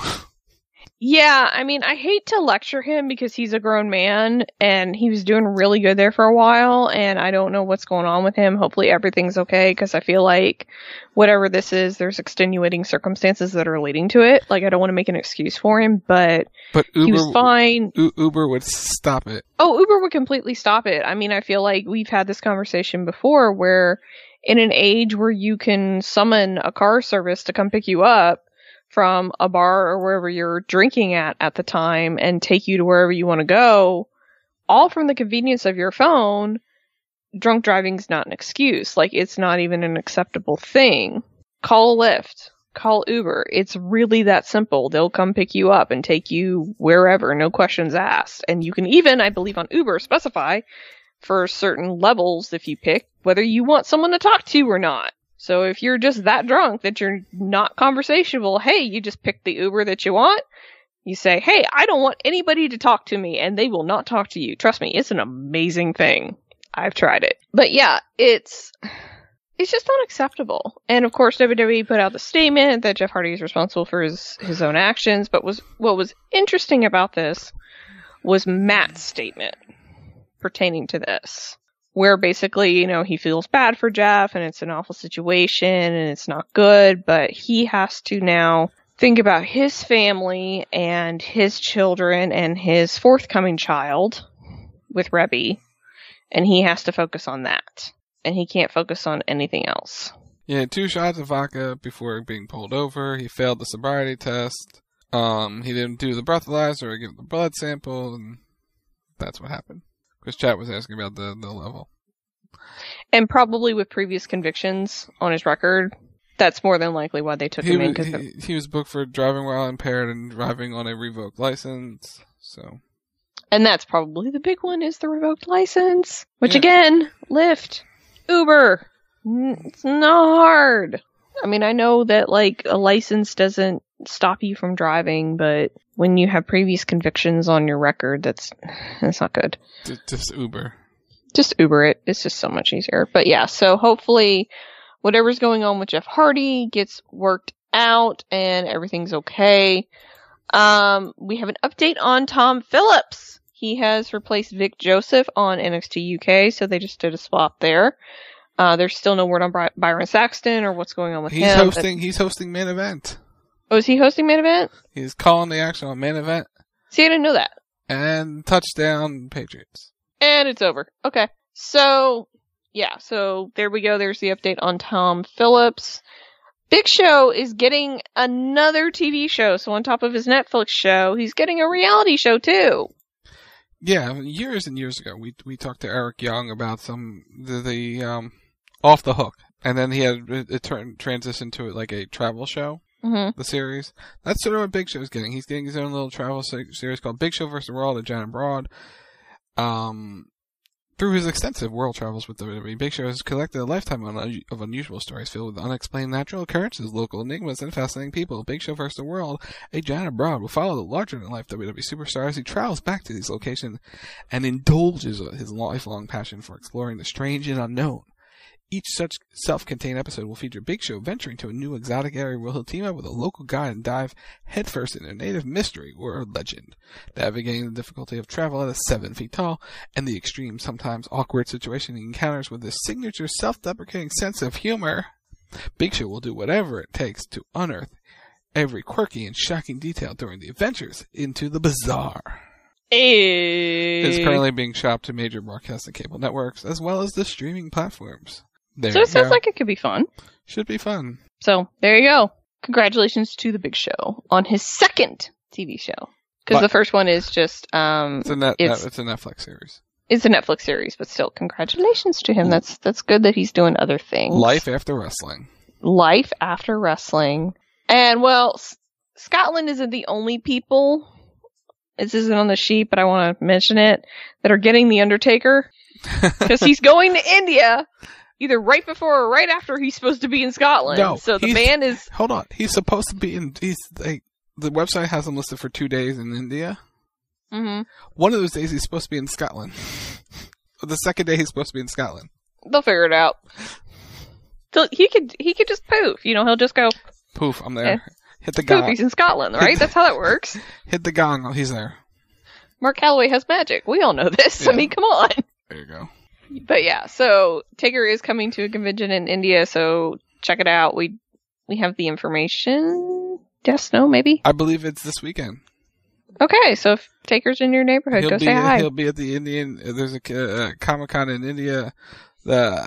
Yeah, I mean, I hate to lecture him because he's a grown man and he was doing really good there for a while, and I don't know what's going on with him. Hopefully everything's okay, because I feel like whatever this is, there's extenuating circumstances that are leading to it. Like, I don't want to make an excuse for him, but, But Uber, he was fine. U- Uber would stop it. Oh, Uber would completely stop it. I mean, I feel like we've had this conversation before where in an age where you can summon a car service to come pick you up from a bar or wherever you're drinking at at the time and take you to wherever you want to go, all from the convenience of your phone, drunk driving's not an excuse. Like, it's not even an acceptable thing. Call Lyft. Call Uber. It's really that simple. They'll come pick you up and take you wherever, no questions asked. And you can even, I believe on Uber, specify for certain levels if you pick whether you want someone to talk to or not. So if you're just that drunk that you're not conversational, hey, you just pick the Uber that you want. You say, hey, I don't want anybody to talk to me, and they will not talk to you. Trust me, it's an amazing thing. I've tried it. But yeah, it's it's just unacceptable. And of course, W W E put out the statement that Jeff Hardy is responsible for his, his own actions. But was what was interesting about this was Matt's statement pertaining to this, where basically, you know, he feels bad for Jeff and it's an awful situation and it's not good, but he has to now think about his family and his children and his forthcoming child with Rebby, and he has to focus on that. And he can't focus on anything else. Yeah, two shots of vodka before being pulled over. He failed the sobriety test. Um, he didn't do the breathalyzer or give the blood sample, and that's what happened. Because chat was asking about the, the level. And probably with previous convictions on his record, that's more than likely why they took He him in. was, 'cause he, the- he was booked for driving while impaired and driving on a revoked license. So, and that's probably the big one, is the revoked license. Which Yeah. again, Lyft, Uber, n- it's not hard. I mean, I know that like a license doesn't stop you from driving, but when you have previous convictions on your record, that's that's not good. j- just Uber. Just Uber it. It's just so much easier. But yeah, so hopefully whatever's going on with Jeff Hardy gets worked out and everything's okay. Um, we have an update on Tom Phillips. He has replaced Vic Joseph on N X T U K, so they just did a swap there. Uh, there's still no word on Bry- Byron Saxton or what's going on with He's him. hosting. He's hosting main event. Oh, is he hosting main event? He's calling the action on main event See, I didn't know that. and touchdown Patriots. And it's over. Okay. So, yeah. So, there we go. There's the update on Tom Phillips. Big Show is getting another T V show. So, on top of his Netflix show, he's getting a reality show, too. Yeah, years and years ago, we we talked to Eric Young about some the, the um Off the Hook, and then he had it, it turned transitioned to it like a travel show. Mm-hmm. The series. That's sort of what Big Show's getting. He's getting his own little travel se- series called Big Show versus the World at John Broad. Um, through his extensive world travels with W W E, Big Show has collected a lifetime of, un- of unusual stories filled with unexplained natural occurrences, local enigmas, and fascinating people. Big Show versus the World, a John Broad, will follow the larger-than-life W W E superstar as he travels back to these locations and indulges his lifelong passion for exploring the strange and unknown. Each such self-contained episode will feature Big Show venturing to a new exotic area where he'll team up with a local guide and dive headfirst into a native mystery or legend, navigating the difficulty of travel at a seven feet tall and the extreme, sometimes awkward situation he encounters with his signature self-deprecating sense of humor. Big Show will do whatever it takes to unearth every quirky and shocking detail during the adventures into the bizarre. Hey. It is currently being shopped to major broadcasting cable networks as well as the streaming platforms. There So, you it sounds go. like it could be fun. Should be fun. So, there you go. Congratulations to the Big Show on his second T V show. Because But- the first one is just, um, It's a net, it's, net- it's a Netflix series. it's a Netflix series, but still, congratulations to him. That's, that's good that he's doing other things. Life after wrestling. Life after wrestling. And, well, S- Scotland isn't the only people, this isn't on the sheet, but I want to mention it, that are getting The Undertaker. Because he's going to India. either right before or right after he's supposed to be in Scotland. No, so the he's- man is. Hold on. He's supposed to be in. He's like the website has him listed for two days in India. Mm-hmm. One of those days he's supposed to be in Scotland. The second day he's supposed to be in Scotland. They'll figure it out. So he could he could just poof. You know, he'll just go. Poof! I'm there. Eh. Hit the Poof, gong. he's in Scotland, right? That's how that works. Hit the gong. Oh, he's there. Mark Calloway has magic. We all know this. Yeah. I mean, come on. There you go. But yeah, so Taker is coming to a convention in India, so check it out. We we have the information. Yes, no, maybe. I believe it's this weekend. Okay, so if Taker's in your neighborhood, He'll go be, say hi. He'll be at the Indian. There's a uh, Comic Con in India, the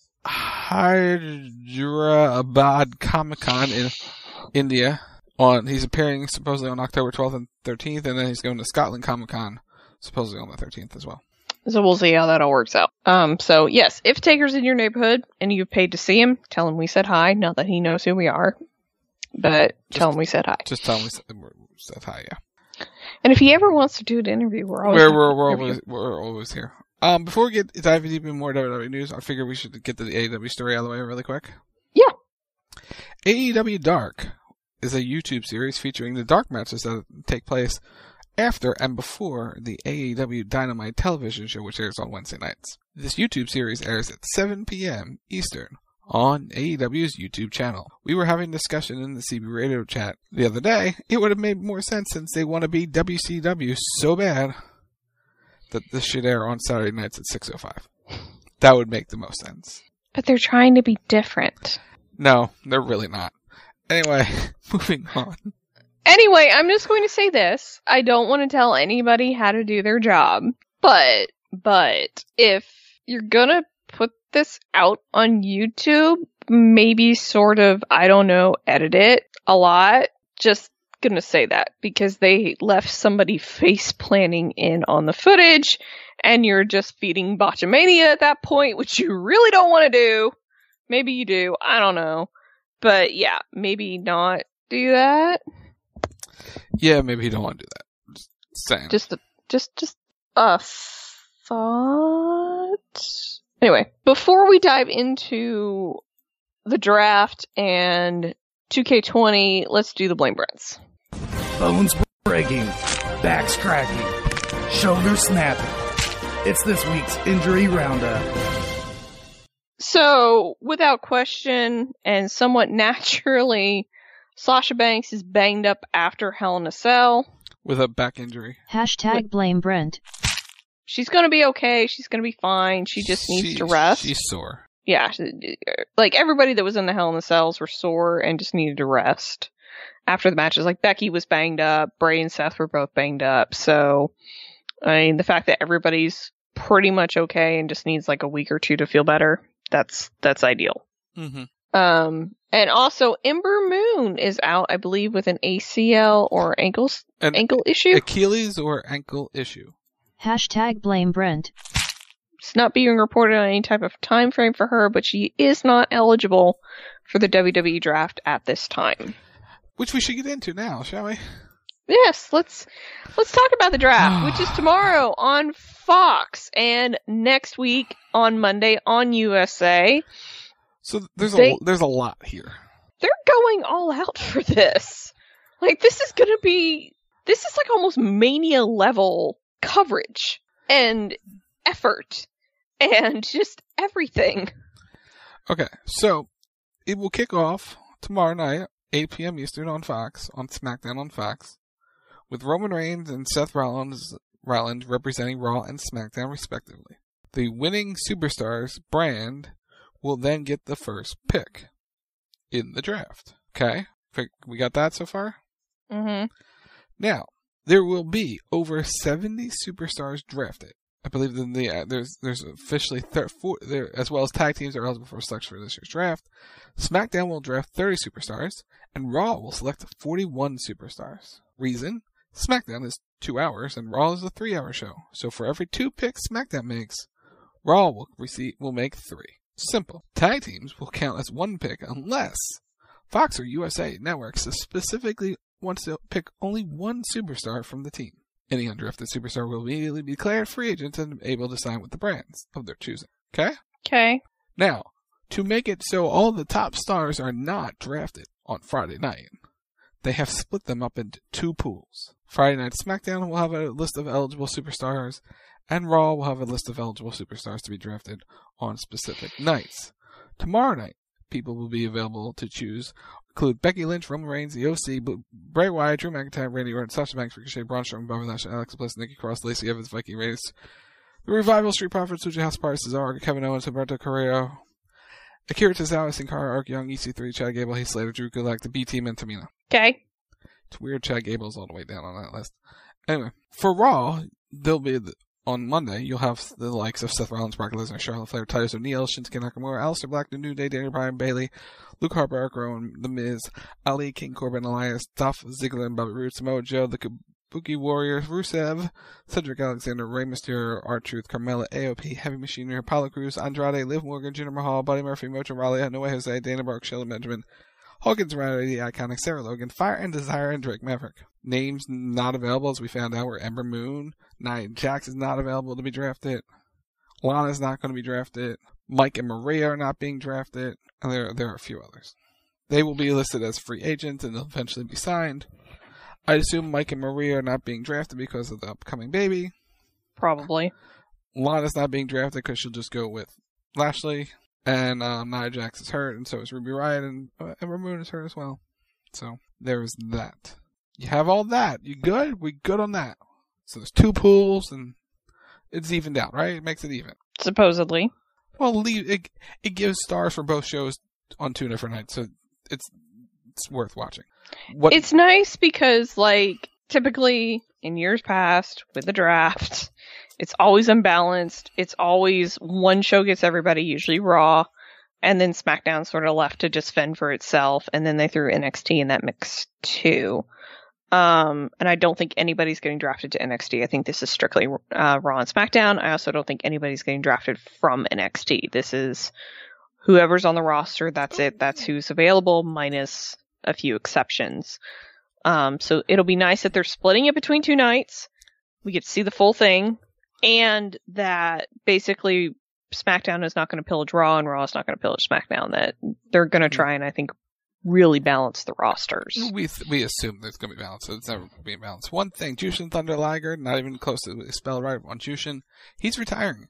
Hyderabad Comic Con in India. On he's appearing supposedly on October twelfth and thirteenth, and then he's going to Scotland Comic Con supposedly on the thirteenth as well. So we'll see how that all works out. Um, so yes, if Taker's in your neighborhood and you've paid to see him, tell him we said hi. Not that he knows who we are, but just, tell him we said hi. Just tell him we said, we said hi. Yeah. And if he ever wants to do an interview, we're always we're we're, we're always we're always here. Um, before we get diving deep in more W W E news, I figure we should get the A E W story out of the way really quick. Yeah. A E W Dark is a YouTube series featuring the dark matches that take place after and before the A E W Dynamite television show, which airs on Wednesday nights. This YouTube series airs at seven p.m. Eastern on A E W's YouTube channel. We were having a discussion in the C B Radio chat the other day. It would have made more sense since they want to be W C W so bad that this should air on Saturday nights at six oh five. That would make the most sense. But they're trying to be different. No, they're really not. Anyway, moving on. Anyway, I'm just going to say this. I don't want to tell anybody how to do their job. But, but, if you're gonna put this out on YouTube, maybe sort of, I don't know, edit it a lot. Just gonna say that. Because they left somebody face planting in on the footage, and you're just feeding botchamania at that point, which you really don't want to do. Maybe you do. I don't know. But yeah, maybe not do that. Yeah, maybe you don't want to do that. Just saying. Just, a, just, just a thought. Anyway, before we dive into the draft and two K twenty, let's do the Blame Brents. Bones breaking, backs cracking, shoulders snapping. It's this week's injury roundup. So, without question, and somewhat naturally, Sasha Banks is banged up after Hell in a Cell. With a back injury. Hashtag blame Brent. She's gonna be okay. She's gonna be fine. She just needs she, to rest. She's sore. Yeah. Like, everybody that was in the Hell in the Cells were sore and just needed to rest after the matches. Like, Becky was banged up. Bray and Seth were both banged up. So, I mean, the fact that everybody's pretty much okay and just needs like a week or two to feel better, that's, that's ideal. Mm-hmm. Um, and also Ember Moon is out, I believe, with an A C L or ankles, An ankle issue. Achilles or ankle issue. Hashtag blame Brent. It's not being reported on any type of time frame for her, but she is not eligible for the W W E draft at this time. Which we should get into now, shall we? Yes, let's let's talk about the draft, which is tomorrow on Fox and next week on Monday on U S A. So there's They- a there's a lot here. They're going all out for this. Like, this is gonna be, this is like almost Mania level coverage and effort and just everything. Okay, so it will kick off tomorrow night, eight p.m. Eastern on Fox, on SmackDown on Fox, with Roman Reigns and Seth Rollins, Rollins representing Raw and SmackDown respectively. The winning Superstars brand will then get the first pick in the draft. Okay? We got that so far? Mm-hmm. Now, there will be over seventy superstars drafted. I believe that the, uh, there's there's officially thir- four, there, as well as tag teams are eligible for selection for this year's draft. SmackDown will draft thirty superstars, and Raw will select forty-one superstars. Reason? SmackDown is two hours, and Raw is a three-hour show. So for every two picks SmackDown makes, Raw will receive will make three. Simple. Tag teams will count as one pick unless Fox or U S A Networks specifically wants to pick only one superstar from the team. Any undrafted superstar will immediately be declared free agents and able to sign with the brands of their choosing. Okay? Okay. Now, To make it so all the top stars are not drafted on Friday night, they have split them up into two pools. Friday Night SmackDown will have a list of eligible superstars, and Raw will have a list of eligible superstars to be drafted on specific nights. Tomorrow night, people will be available to choose, include Becky Lynch, Roman Reigns, the O C, Bray Wyatt, Drew McIntyre, Randy Orton, Sasha Banks, Ricochet, Braun Strowman, Bobby Lashley, Alexa Bliss, Nikki Cross, Lacey Evans, Viking Raiders, The Revival, Street Profits, Lucha House Party, Cesaro, Kevin Owens, Humberto Carrillo, Akira Tozawa, Sin Cara, Ark Young, E C three, Chad Gable, Heath Slater, Drew Gulak, the B Team, and Tamina. Okay. It's weird Chad Gable's all the way down on that list. Anyway, for Raw, they'll be the, on Monday, you'll have the likes of Seth Rollins, Brock Lesnar, Charlotte Flair, Titus O'Neil, Shinsuke Nakamura, Aleister Black, The New Day, Daniel Bryan, Bayley, Luke Harper, Eric Rowan, The Miz, Ali, King Corbin, Elias, Dolph Ziggler, and Bobby Roode, Samoa Joe, The Kabuki Warriors, Rusev, Cedric Alexander, Rey Mysterio, R-Truth, Carmella, A O P, Heavy Machinery, Apollo Crews, Andrade, Liv Morgan, Jinder Mahal, Buddy Murphy, Mojo Rawley, Noah Jose, Dana Brooke, Shelton Benjamin, Hawkins, Ryder, The Iconic, Sarah Logan, Fire and Desire, and Drake Maverick. Names not available, as we found out, were Ember Moon, Nia Jax is not available to be drafted, Lana's not going to be drafted, Mike and Maria are not being drafted, and there, there are a few others. They will be listed as free agents, and they'll eventually be signed. I assume Mike and Maria are not being drafted because of the upcoming baby. Probably. Lana's not being drafted because she'll just go with Lashley. And um, Nia Jax is hurt, and so is Ruby Riott, and uh, Ember Moon is hurt as well. So there's that. You have all that. You good? We good on that. So there's two pools, and it's evened out, right? It makes it even. Supposedly. Well, leave, it it gives stars for both shows on two different nights, so it's it's worth watching. What? It's nice because, like, typically in years past with the draft, it's always unbalanced. It's always one show gets everybody, usually Raw, and then SmackDown sort of left to just fend for itself, and then they threw N X T in that mix too. Um, and I don't think anybody's getting drafted to N X T. I think this is strictly uh, Raw and SmackDown. I also don't think anybody's getting drafted from N X T. This is whoever's on the roster, that's it. That's who's available, minus a few exceptions. Um, so it'll be nice that they're splitting it between two nights. We get to see the full thing. And that basically SmackDown is not going to pillage Raw and Raw is not going to pillage SmackDown. That they're going to try and, I think, really balance the rosters. We th- we assume there's going to be balance, so it's never being balanced. One thing, Jushin Thunder Liger, not even close to spelled right on Jushin, he's retiring.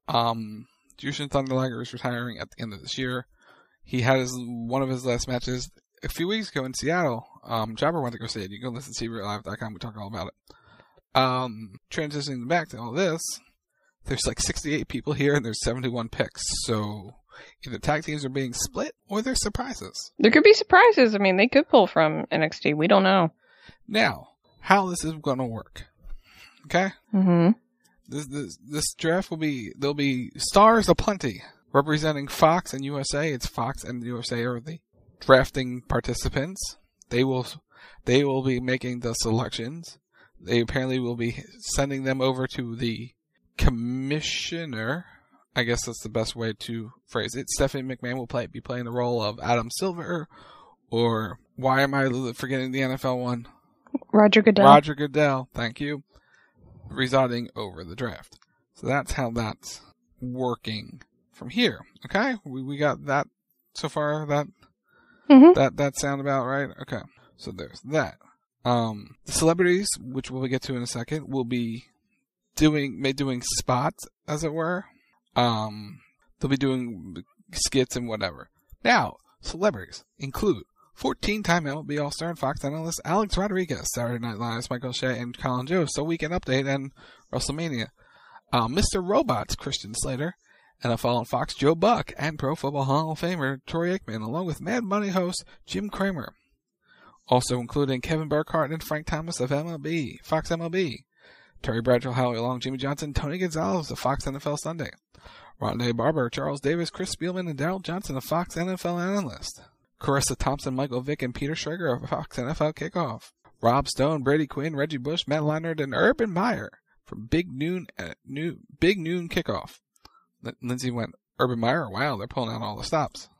Um, Jushin Thunder Liger is retiring at the end of this year. He had his one of his last matches a few weeks ago in Seattle. Um, Jobber went to go see it. You can go listen to T V Live dot com. We talk all about it. Um, transitioning back to all this, there's like sixty-eight people here and there's seventy-one picks. So either tag teams are being split or there's surprises. There could be surprises. I mean, they could pull from N X T. We don't know. Now, how this is going to work. Okay? Mm-hmm. This, this, this draft will be, there'll be stars aplenty representing Fox and U S A. It's Fox and U S A are the drafting participants. They will, they will be making the selections. They apparently will be sending them over to the commissioner. I guess that's the best way to phrase it. Stephanie McMahon will play, be playing the role of Adam Silver, or why am I forgetting the N F L one? Roger Goodell. Roger Goodell, thank you. Residing over the draft. So that's how that's working from here. Okay? We we got that so far. That mm-hmm. that that sound about right? Okay. So there's that. Um, the celebrities, which we'll get to in a second, will be doing doing spots, as it were. Um, they'll be doing skits and whatever. Now, celebrities include fourteen-time M L B All-Star and Fox analyst Alex Rodriguez, Saturday Night Live's Michael Shea, and Colin Jost, So Weekend Update, and WrestleMania. Uh, Mister Robot's Christian Slater, N F L on Fox Joe Buck, and Pro Football Hall of Famer Troy Aikman, along with Mad Money host Jim Cramer. Also including Kevin Burkhardt and Frank Thomas of M L B, Fox M L B. Terry Bradshaw, Howie Long, Jimmy Johnson, Tony Gonzalez of Fox N F L Sunday. Rondé Barber, Charles Davis, Chris Spielman, and Daryl Johnson of Fox N F L Analyst. Carissa Thompson, Michael Vick, and Peter Schrager of Fox N F L Kickoff. Rob Stone, Brady Quinn, Reggie Bush, Matt Leinart, and Urban Meyer from Big Noon uh, new, Big Noon Kickoff. L- Lindsay went, Urban Meyer? Wow, they're pulling out all the stops.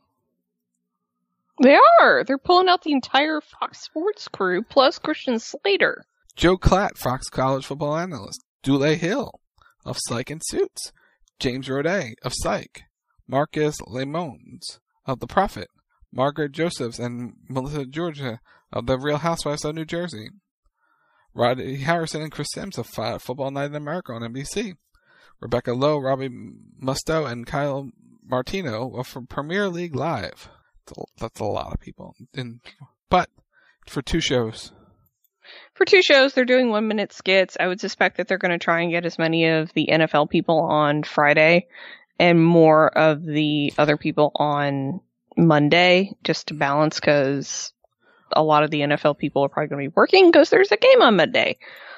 They are. They're pulling out the entire Fox Sports crew, plus Christian Slater. Joe Klatt, Fox College Football Analyst. Dule Hill of Psych and Suits. James Roday of Psych. Marcus Lemones of The Prophet, Margaret Josephs and Melissa Georgia of The Real Housewives of New Jersey, Rodney Harrison and Chris Sims of Football Night in America on N B C, Rebecca Lowe, Robbie Musto, and Kyle Martino from Premier League Live. That's a lot of people. And, but for two shows. For two shows, they're doing one-minute skits. I would suspect that they're going to try and get as many of the N F L people on Friday and more of the other people on Monday, just to balance, because a lot of the N F L people are probably going to be working because there's a game on Monday.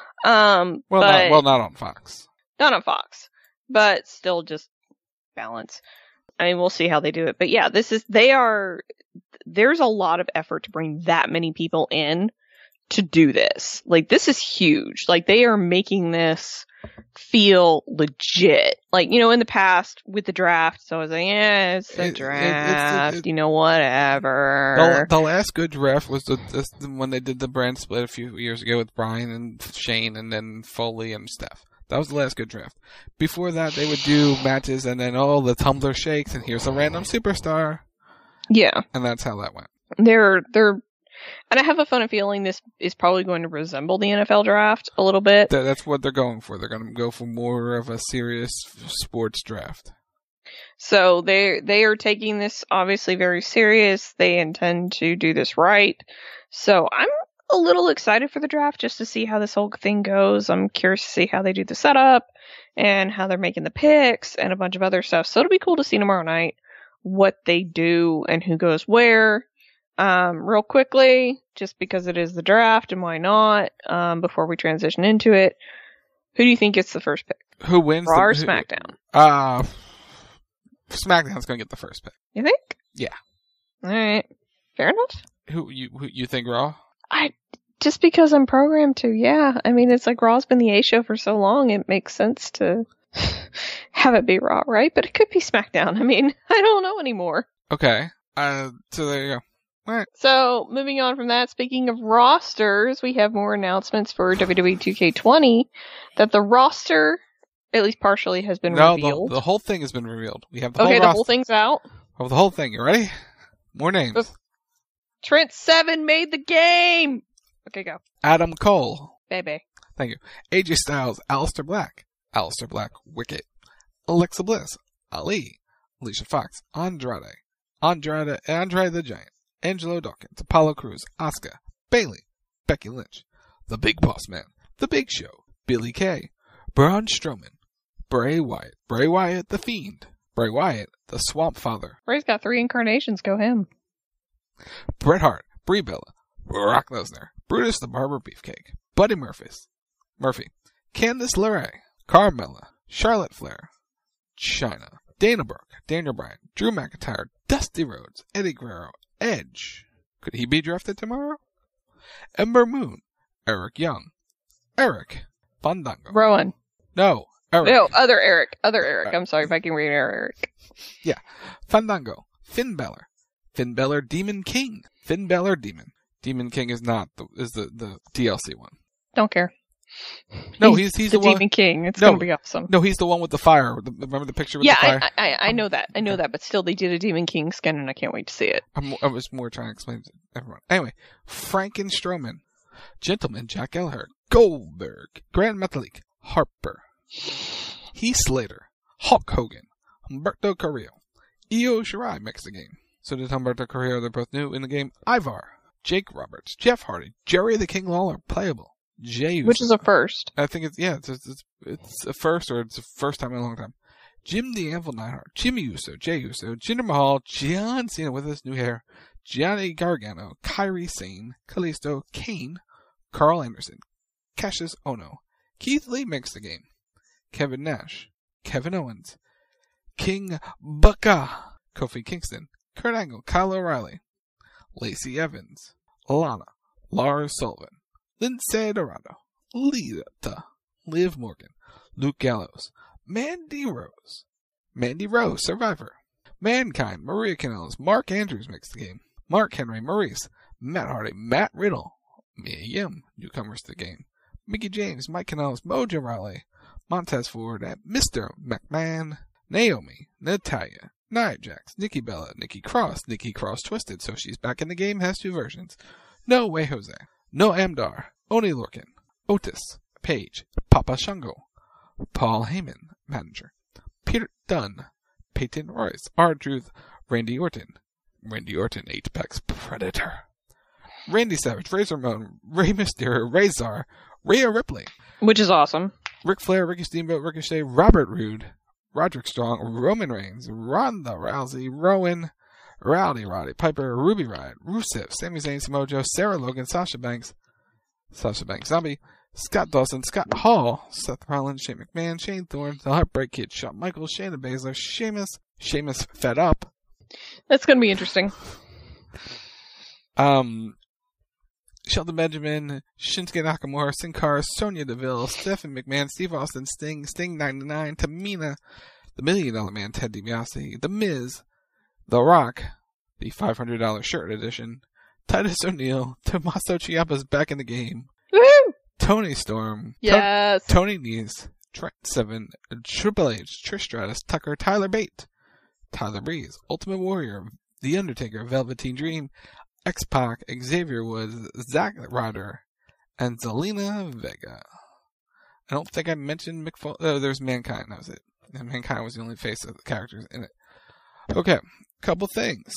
Um, well, but, not, well, not on Fox. Not on Fox, but still just balance. I mean, we'll see how they do it. But yeah, this is, they are, there's a lot of effort to bring that many people in to do this. Like, this is huge. Like, they are making this feel legit. Like, you know, in the past with the draft, so I was like, yeah, it's the it, draft, it, it, you know, whatever. The, the last good draft was the, the, when they did the brand split a few years ago with Brian and Shane and then Foley and Steph. That was the last good draft. Before that, they would do matches and then, oh, the tumbler shakes and here's a random superstar. Yeah. And that's how that went. They're, they're, and I have a funny feeling this is probably going to resemble the N F L draft a little bit. That, that's what they're going for. They're going to go for more of a serious sports draft. So they they are taking this obviously very serious. They intend to do this right. So I'm a little excited for the draft just to see how this whole thing goes. I'm curious to see how they do the setup and how they're making the picks and a bunch of other stuff. So it'll be cool to see tomorrow night what they do and who goes where. Um, real quickly, just because it is the draft and why not, um, before we transition into it, who do you think gets the first pick? Who wins? Raw the, or who, SmackDown? Uh, SmackDown's going to get the first pick. You think? Yeah. Alright. Fair enough. Who, you, who, you think Raw? I, just because I'm programmed to, yeah. I mean, it's like Raw's been the A show for so long, it makes sense to have it be Raw, right? But it could be SmackDown. I mean, I don't know anymore. Okay. Uh, so there you go. All right. So, moving on from that, speaking of rosters, we have more announcements for W W E two K twenty that the roster, at least partially, has been no, revealed. No, the, the whole thing has been revealed. We have the okay, whole the roster. whole thing's out? Oh, the whole thing. You ready? More names. Trent Seven made the game! Okay, go. Adam Cole. Baby. Thank you. A J Styles, Aleister Black. Aleister Black, Wicket. Alexa Bliss, Ali. Alicia Fox, Andrade. Andrade, Andre the Giant. Angelo Dawkins, Apollo Crews, Asuka, Bayley, Becky Lynch, The Big Boss Man, The Big Show, Billy Kay, Braun Strowman, Bray Wyatt, Bray Wyatt the Fiend, Bray Wyatt, the Swamp Father. Bray's got three incarnations, go him. Bret Hart, Brie Bella, Brock Lesnar, Brutus the Barber Beefcake, Buddy Murphy, Murphy, Candice LeRae, Carmella, Charlotte Flair, Chyna, Dana Brooke, Daniel Bryan, Drew McIntyre, Dusty Rhodes, Eddie Guerrero, Edge. Could he be drafted tomorrow? Ember Moon. Eric Young. Eric. Fandango. Rowan. No. Eric. No, other Eric. Other Eric. I'm sorry if I can read Eric. Yeah. Fandango. Finn Balor. Finn Balor Demon King. Finn Balor Demon. Demon King is not the, is the, the D L C one. Don't care. No, he's he's the, the one. Demon King. It's no, gonna be awesome. No, he's the one with the fire. Remember the picture with yeah, the fire? Yeah, I, I I know that. I know that. But still, they did a Demon King skin, and I can't wait to see it. I'm, I was more trying to explain to everyone. Anyway, Franken Strowman, Gentleman Jack Gallagher, Goldberg, Grand Metalik, Harper, Heath Slater, Hulk Hogan, Humberto Carrillo, Io Shirai makes the game. So did Humberto Carrillo. They're both new in the game. Ivar, Jake Roberts, Jeff Hardy, Jerry the King Lawler, playable. Jey Uso. Which is a first. I think it's, yeah, it's, it's, it's a first, or it's a first time in a long time. Jim the Anvil Neidhart, Jimmy Uso, Jey Uso, Jinder Mahal, John Cena with his new hair, Johnny Gargano, Kairi Sane, Kalisto, Kane, Carl Anderson, Cassius Ohno, Keith Lee makes the game, Kevin Nash, Kevin Owens, King Booker, Kofi Kingston, Kurt Angle, Kyle O'Reilly, Lacey Evans, Lana, Lars Sullivan, Lindsay Dorado, Lita, Liv Morgan, Luke Gallows, Mandy Rose, Mandy Rose, Survivor, Mankind, Maria Kanellis, Mark Andrews makes the game, Mark Henry, Maurice, Matt Hardy, Matt Riddle, Mia Yim, newcomers to the game, Mickey James, Mike Kanellis, Mojo Rawley, Montez Ford, and Mister McMahon, Naomi, Natalia, Nia Jax, Nikki Bella, Nikki Cross, Nikki Cross Twisted, so she's back in the game, has two versions. No Way Jose, No Amdar, Oni Lorcan, Otis, Paige, Papa Shango, Paul Heyman, manager, Peter Dunne, Peyton Royce, R-Truth, Randy Orton, Randy Orton, Apex Predator, Randy Savage, Razor Ramon, Rey Mysterio, Razor, Rhea Ripley. Which is awesome. Ric Flair, Ricky Steamboat, Ricochet, Robert Roode, Roderick Strong, Roman Reigns, Ronda Rousey, Rowan, Rowdy Roddy Piper, Ruby Riott, Rusev, Sami Zayn, Samoa Joe, Sarah Logan, Sasha Banks, Sasha Banks Zombie, Scott Dawson, Scott Hall, Seth Rollins, Shane McMahon, Shane Thorne, The Heartbreak Kid, Shawn Michaels, Shayna Baszler, Sheamus, Sheamus Fed Up. That's going to be interesting. Um, Shelton Benjamin, Shinsuke Nakamura, Sin Cara, Sonya Deville, Stephanie McMahon, Steve Austin, Sting, Sting ninety-nine, Tamina, The Million Dollar Man, Ted DiBiase, The Miz, The Rock, the five hundred dollars shirt edition, Titus O'Neil, Tommaso Ciampa's back in the game, Woo! Tony Storm, yes, to- Tony Nese, Trent Seven, Triple H, Trish Stratus, Tucker, Tyler Bate, Tyler Breeze, Ultimate Warrior, The Undertaker, Velveteen Dream, X-Pac, Xavier Woods, Zack Ryder, and Zelina Vega. I don't think I mentioned Mick Foley. Oh, there's Mankind. That was it. And Mankind was the only face of the characters in it. Okay, couple things.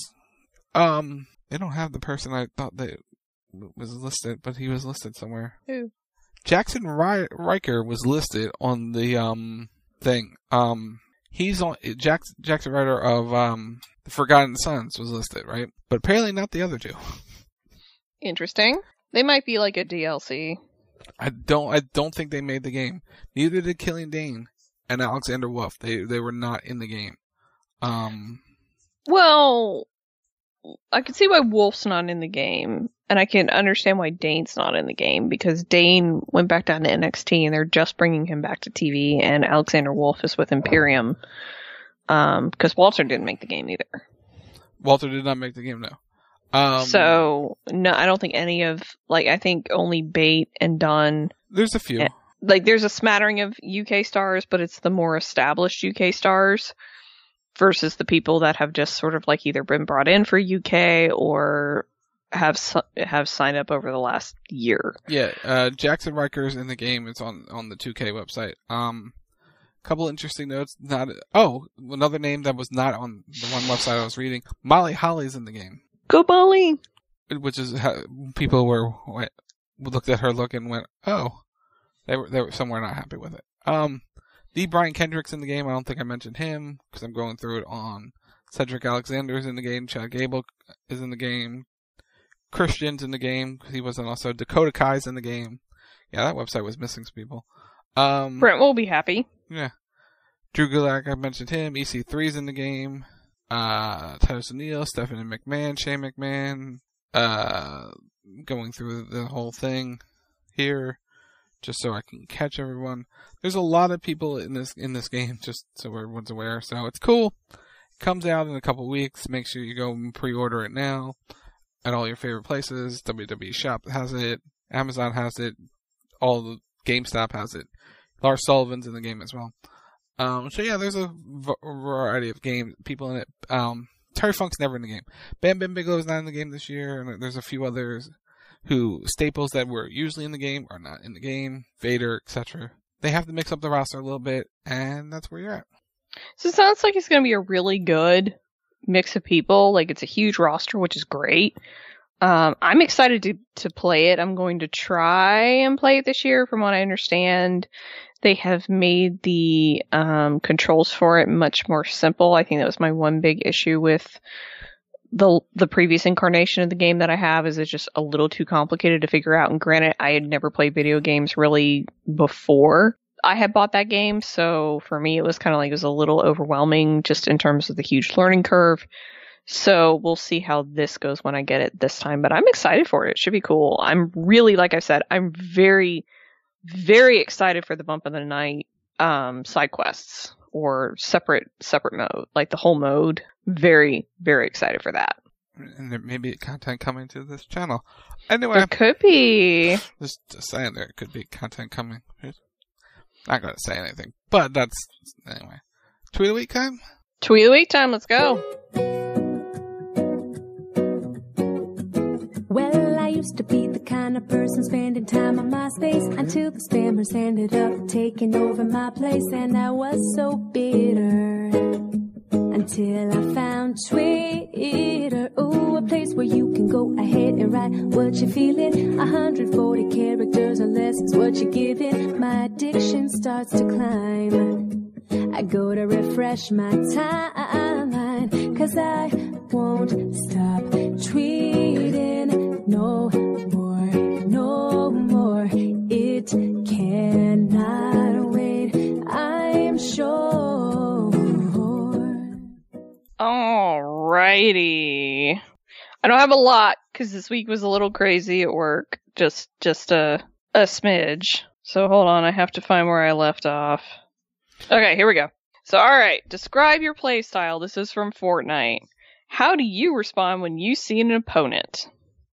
Um, they don't have the person I thought they was listed, but he was listed somewhere. Who? Jackson Ry- Riker was listed on the um thing. Um, he's on Jackson Jackson Riker of um. The Forgotten Sons was listed, right? But apparently not the other two. Interesting. They might be like a D L C. I don't. I don't think they made the game. Neither did Killian Dane and Alexander Wolf. They they were not in the game. Um. Well, I can see why Wolf's not in the game, and I can understand why Dane's not in the game because Dane went back down to N X T, and they're just bringing him back to T V, and Alexander Wolf is with Imperium. Um, because Walter didn't make the game either. Walter did not make the game, no. Um, so, no, I don't think any of, like, I think only Bate and Dunn. There's a few. Like, there's a smattering of U K stars, but it's the more established U K stars versus the people that have just sort of, like, either been brought in for U K or have have signed up over the last year. Yeah, uh, Jackson Riker's in the game. It's on, on the two K website. Um... Couple interesting notes. Not oh, another name that was not on the one website I was reading. Molly Holly's in the game. Go Molly! Which is how people were went, looked at her look and went, oh, they were they were somewhere not happy with it. Um, the Brian Kendrick's in the game. I don't think I mentioned him because I'm going through it on. Cedric Alexander's in the game. Chad Gable is in the game. Christian's in the game because he wasn't also. Dakota Kai's in the game. Yeah, that website was missing some people. Um, Brent will be happy. Yeah. Drew Gulak, I mentioned him. E C three's in the game. Uh, Titus O'Neil, Stephanie McMahon, Shane McMahon. Uh, going through the whole thing here, just so I can catch everyone. There's a lot of people in this in this game, just so everyone's aware. So it's cool. It comes out in a couple weeks. Make sure you go and pre-order it now at all your favorite places. W W E Shop has it. Amazon has it. All the GameStop has it. Lars Sullivan's in the game as well. Um, so yeah, there's a v- variety of game people in it. Um, Terry Funk's never in the game. Bam Bam Bigelow's not in the game this year, and there's a few others who staples that were usually in the game are not in the game. Vader, et cetera. They have to mix up the roster a little bit, and that's where you're at. So it sounds like it's going to be a really good mix of people. Like, it's a huge roster, which is great. Um, I'm excited to, to play it. I'm going to try and play it this year. From what I understand, they have made the um, controls for it much more simple. I think that was my one big issue with the the previous incarnation of the game that I have, is it's just a little too complicated to figure out. And granted, I had never played video games really before I had bought that game, so for me it was kind of like it was a little overwhelming just in terms of the huge learning curve. So we'll see how this goes when I get it this time, but I'm excited for it. It should be cool. I'm really, like I said, I'm very, very excited for the Bump of the Night um, side quests or separate separate mode, like the whole mode. Very, very excited for that. And there may be content coming to this channel. Anyway, there could be. Just, just saying, there could be content coming. Not going to say anything, but that's anyway. Tweet of the week time. Tweet of the week time. Let's go. Well, I used to be the kind of person spending time on MySpace until the spammers ended up taking over my place, and I was so bitter until I found Twitter. Ooh, a place where you can go ahead and write what you're feeling. one hundred forty characters or less is what you're giving. My addiction starts to climb. I go to refresh my timeline, cause I won't stop tweeting no more, no more. It cannot wait, I'm sure. Alrighty. I don't have a lot, cause this week was a little crazy at work. Just, just a, a smidge. So hold on, I have to find where I left off. Okay, here we go. So, alright, describe your playstyle. This is from Fortnite. How do you respond when you see an opponent?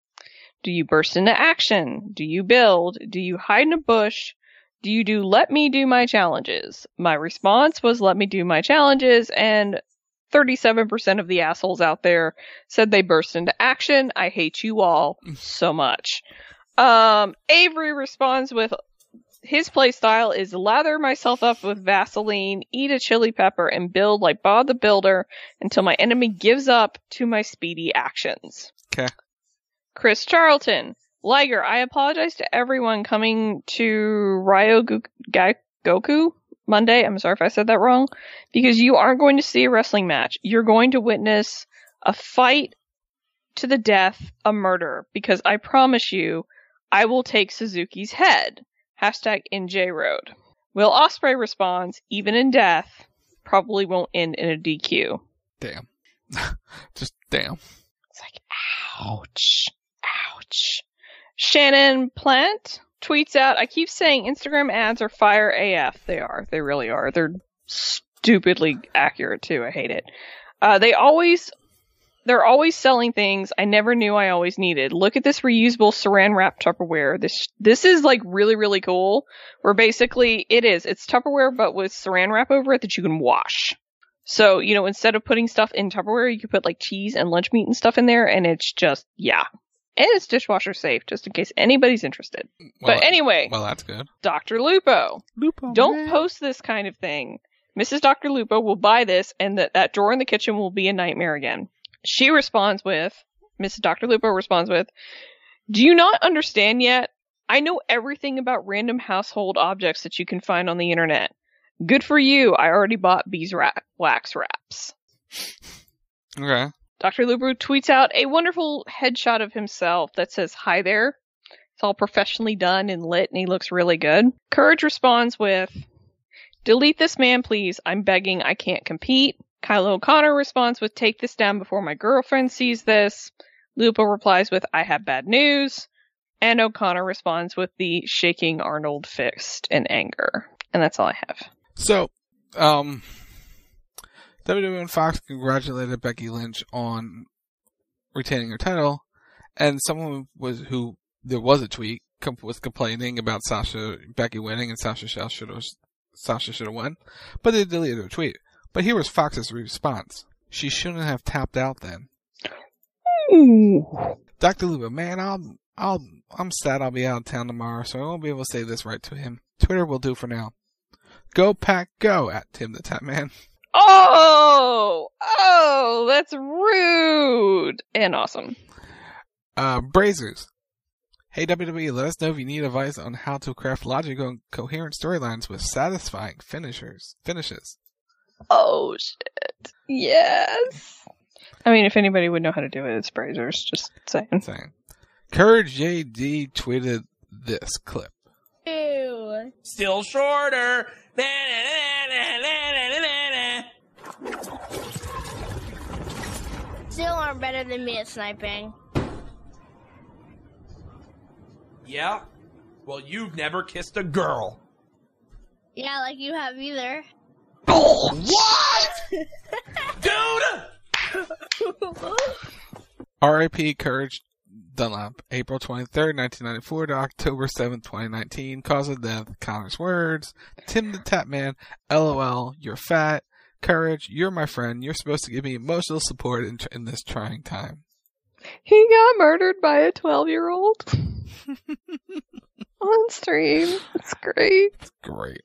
Do you burst into action? Do you build? Do you hide in a bush? Do you do let me do my challenges? My response was let me do my challenges, and thirty-seven percent of the assholes out there said they burst into action. I hate you all so much. Um, Avery responds with his playstyle is lather myself up with Vaseline, eat a chili pepper, and build like Bob the Builder until my enemy gives up to my speedy actions. Okay. Chris Charlton. Liger, I apologize to everyone coming to Ryo Gu- Gai- Goku Monday. I'm sorry if I said that wrong. Because you aren't going to see a wrestling match. You're going to witness a fight to the death, a murder. Because I promise you, I will take Suzuki's head. Hashtag N J Road. Will Ospreay responds, even in death, probably won't end in a D Q. Damn. Just damn. It's like, ouch. Ouch. Shannon Plant tweets out, I keep saying Instagram ads are fire A F. They are. They really are. They're stupidly accurate, too. I hate it. Uh, they always... They're always selling things I never knew I always needed. Look at this reusable saran wrap Tupperware. This this is like really, really cool. Where basically it is. It's Tupperware but with saran wrap over it that you can wash. So, you know, instead of putting stuff in Tupperware, you could put like cheese and lunch meat and stuff in there, and it's just, yeah. And it's dishwasher safe, just in case anybody's interested. Well, but anyway. Well, that's good. Doctor Lupo. Lupo. Don't man. post this kind of thing. Missus Doctor Lupo will buy this, and that, that drawer in the kitchen will be a nightmare again. She responds with, Missus Doctor Lupo responds with, do you not understand yet? I know everything about random household objects that you can find on the internet. Good for you. I already bought beeswax wraps. Okay. Doctor Lupo tweets out a wonderful headshot of himself that says, hi there. It's all professionally done and lit, and he looks really good. Courage responds with, delete this man, please. I'm begging. I can't compete. Kyle O'Connor responds with, take this down before my girlfriend sees this. Lupo replies with, I have bad news. And O'Connor responds with the shaking Arnold fist in anger. And that's all I have. So, um, W W E and Fox congratulated Becky Lynch on retaining her title. And someone was, who, there was a tweet, was complaining about Sasha, Becky winning, and Sasha should have, Sasha should have won. But they deleted her tweet. But here was Fox's response. She shouldn't have tapped out then. Ooh. Doctor Luba, man, I'll, I'll, I'm sad I'll be out of town tomorrow, so I won't be able to say this right to him. Twitter will do for now. Go Pack Go at Tim the Tap Man. Oh! Oh! That's rude! And awesome. Uh, Brazers. Hey W W E, let us know if you need advice on how to craft logical and coherent storylines with satisfying finishers, finishes. Oh, shit. Yes. I mean, if anybody would know how to do it, it's Brazers. Just saying. saying. Courage J D tweeted this clip. Ew. Still shorter. Still aren't better than me at sniping. Yeah? Well, you've never kissed a girl. Yeah, like you have either. Oh, what? Dude! R I P Courage Dunlap, April twenty-third, nineteen ninety-four to October seventh, twenty nineteen. Cause of death, Connor's words. Tim the Tap Man, LOL, you're fat. Courage, you're my friend. You're supposed to give me emotional support in, in this trying time. He got murdered by a twelve-year-old on stream. It's great. It's great.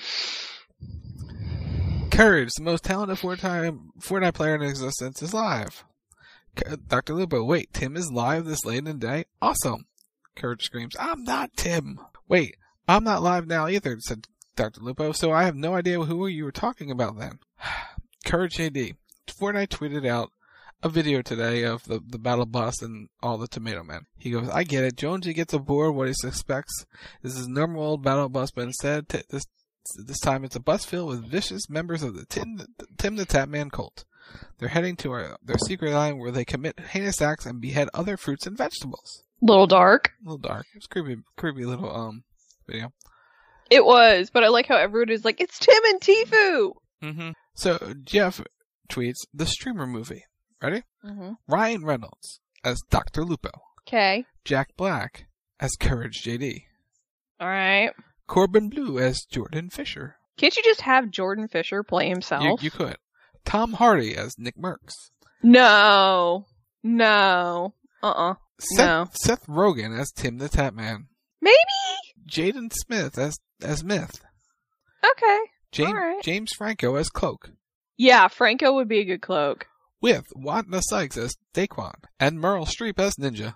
Courage, the most talented four-time Fortnite player in existence, is live. Doctor Lupo, wait, Tim is live this late in the day? Awesome. Courage screams, I'm not Tim. Wait, I'm not live now either, said Doctor Lupo, so I have no idea who you were talking about then. Courage J D. Fortnite tweeted out a video today of the, the battle bus and all the tomato men. He goes, I get it. Jonesy gets aboard what he suspects is his normal old battle bus, but instead t- this this time it's a bus filled with vicious members of the Tim, Tim the Tatman cult. They're heading to our, their secret island where they commit heinous acts and behead other fruits and vegetables. Little dark. A little dark. It was creepy, creepy little um video. It was, but I like how everyone is like, it's Tim and Tfue! Mm-hmm. So, Jeff tweets, the streamer movie. Ready? Mm-hmm. Ryan Reynolds as Doctor Lupo. Okay. Jack Black as Courage J D. Alright. Corbin Blue as Jordan Fisher. Can't you just have Jordan Fisher play himself? You, you could. Tom Hardy as Nick Merckx. No. No. Uh-uh. Seth, no. Seth Rogen as Tim the Tatman. Maybe? Jaden Smith as as Myth. Okay. James, right. James Franco as Cloak. Yeah, Franco would be a good Cloak. With Wanda Sykes as Daquan. And Meryl Streep as Ninja.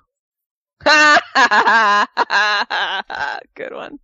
Good one.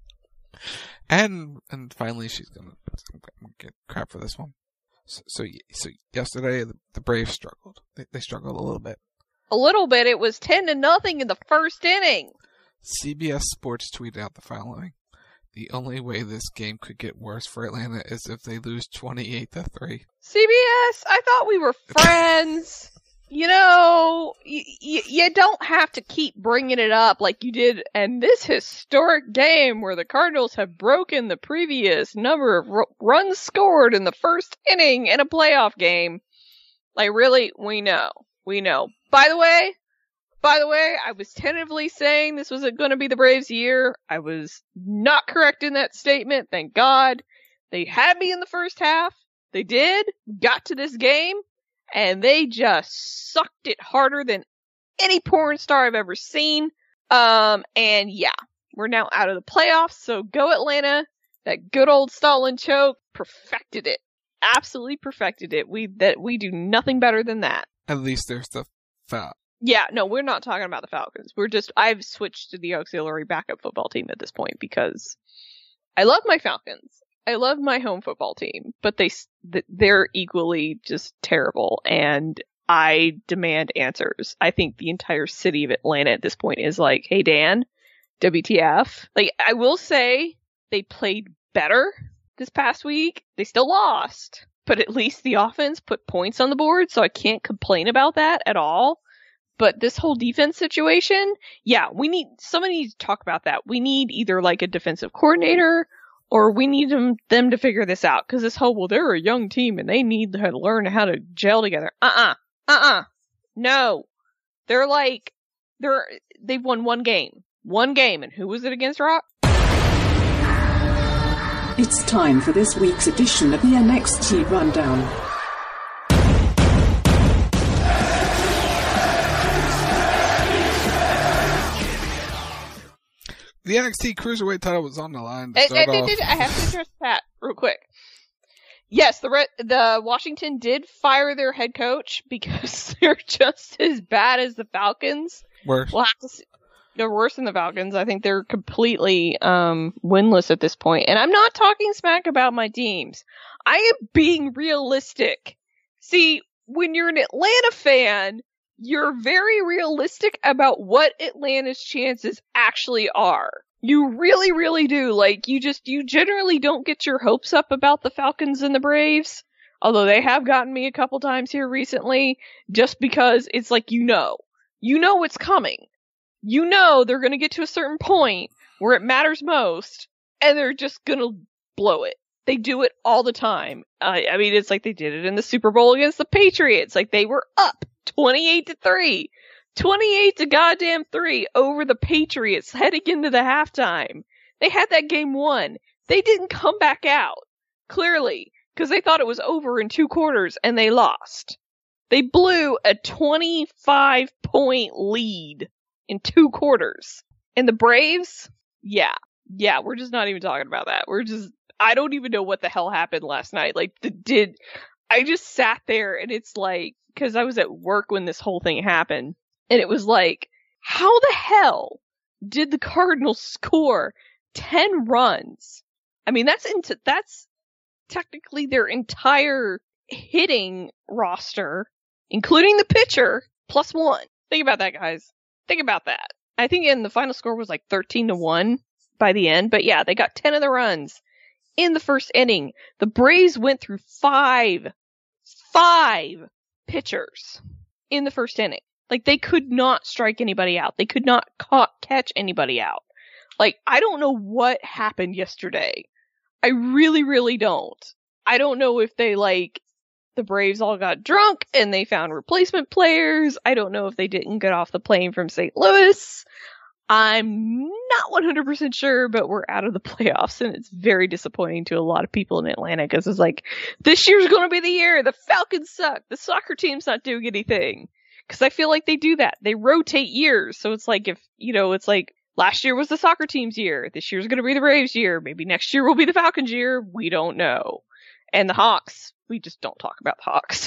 And and finally, she's gonna, gonna get crap for this one. So so, so yesterday the, the Braves struggled. They, they struggled a little bit. A little bit. It was ten to nothing in the first inning. C B S Sports tweeted out the following: the only way this game could get worse for Atlanta is if they lose twenty-eight to three. C B S, I thought we were friends. You know, y- y- you don't have to keep bringing it up like you did in this historic game where the Cardinals have broken the previous number of r- runs scored in the first inning in a playoff game. Like, really, we know. We know. By the way, by the way, I was tentatively saying this was going to be the Braves' year. I was not correct in that statement, thank God. They had me in the first half. They did. Got to this game. And they just sucked it harder than any porn star I've ever seen. Um, and yeah, we're now out of the playoffs. So go Atlanta. That good old Stalin choke perfected it. Absolutely perfected it. We that we do nothing better than that. At least there's the foul. Yeah, no, we're not talking about the Falcons. We're just I've switched to the auxiliary backup football team at this point because I love my Falcons. I love my home football team, but they, they're equally just terrible, and I demand answers. I think the entire city of Atlanta at this point is like, hey Dan, W T F? Like, I will say, they played better this past week. They still lost, but at least the offense put points on the board, so I can't complain about that at all. But this whole defense situation, yeah, we need, somebody needs to talk about that. We need either like a defensive coordinator, or we need them, them to figure this out. Because this whole, well, they're a young team and they need to learn how to gel together. Uh-uh. Uh-uh. No. They're like, they're, they've won one game. One game. And who was it against, Rock? It's time for this week's edition of the N X T Rundown. The N X T Cruiserweight title was on the line to I, start I, off. I, I have to address that real quick. Yes, the Re- the Washington did fire their head coach because they're just as bad as the Falcons. Worse. We'll have to see. They're worse than the Falcons. I think they're completely um, winless at this point. And I'm not talking smack about my teams. I am being realistic. See, when you're an Atlanta fan, you're very realistic about what Atlanta's chances actually are. You really, really do. Like, you just, you generally don't get your hopes up about the Falcons and the Braves. Although they have gotten me a couple times here recently, just because it's like, you know, you know what's coming. You know they're gonna get to a certain point where it matters most, and they're just gonna blow it. They do it all the time. Uh, I mean, it's like they did it in the Super Bowl against the Patriots. Like, they were up twenty-eight to three. twenty-eight to goddamn three over the Patriots heading into the halftime. They had that game won. They didn't come back out. Clearly. because they thought it was over in two quarters, and they lost. They blew a twenty-five point lead in two quarters. And the Braves, yeah, yeah, we're just not even talking about that. We're just, I don't even know what the hell happened last night. Like, the, did, I just sat there, and it's like, because I was at work when this whole thing happened, and it was like, how the hell did the Cardinals score ten runs? I mean, that's into, that's technically their entire hitting roster, including the pitcher, plus one. Think about that, guys. Think about that. I think in the final score was like thirteen to one by the end, but yeah, they got ten of the runs in the first inning. The Braves went through five, five pitchers in the first inning. Like, they could not strike anybody out. They could not ca- catch anybody out. Like, I don't know what happened yesterday. I really, really don't. I don't know if they, like, the Braves all got drunk and they found replacement players. I don't know if they didn't get off the plane from Saint Louis. I'm not one hundred percent sure, but we're out of the playoffs, and it's very disappointing to a lot of people in Atlanta, because it's like, this year's going to be the year. The Falcons suck. The soccer team's not doing anything. Because I feel like they do that. They rotate years. So it's like, if, you know, it's like, last year was the soccer team's year. This year's going to be the Braves' year. Maybe next year will be the Falcons' year. We don't know. And the Hawks, we just don't talk about the Hawks.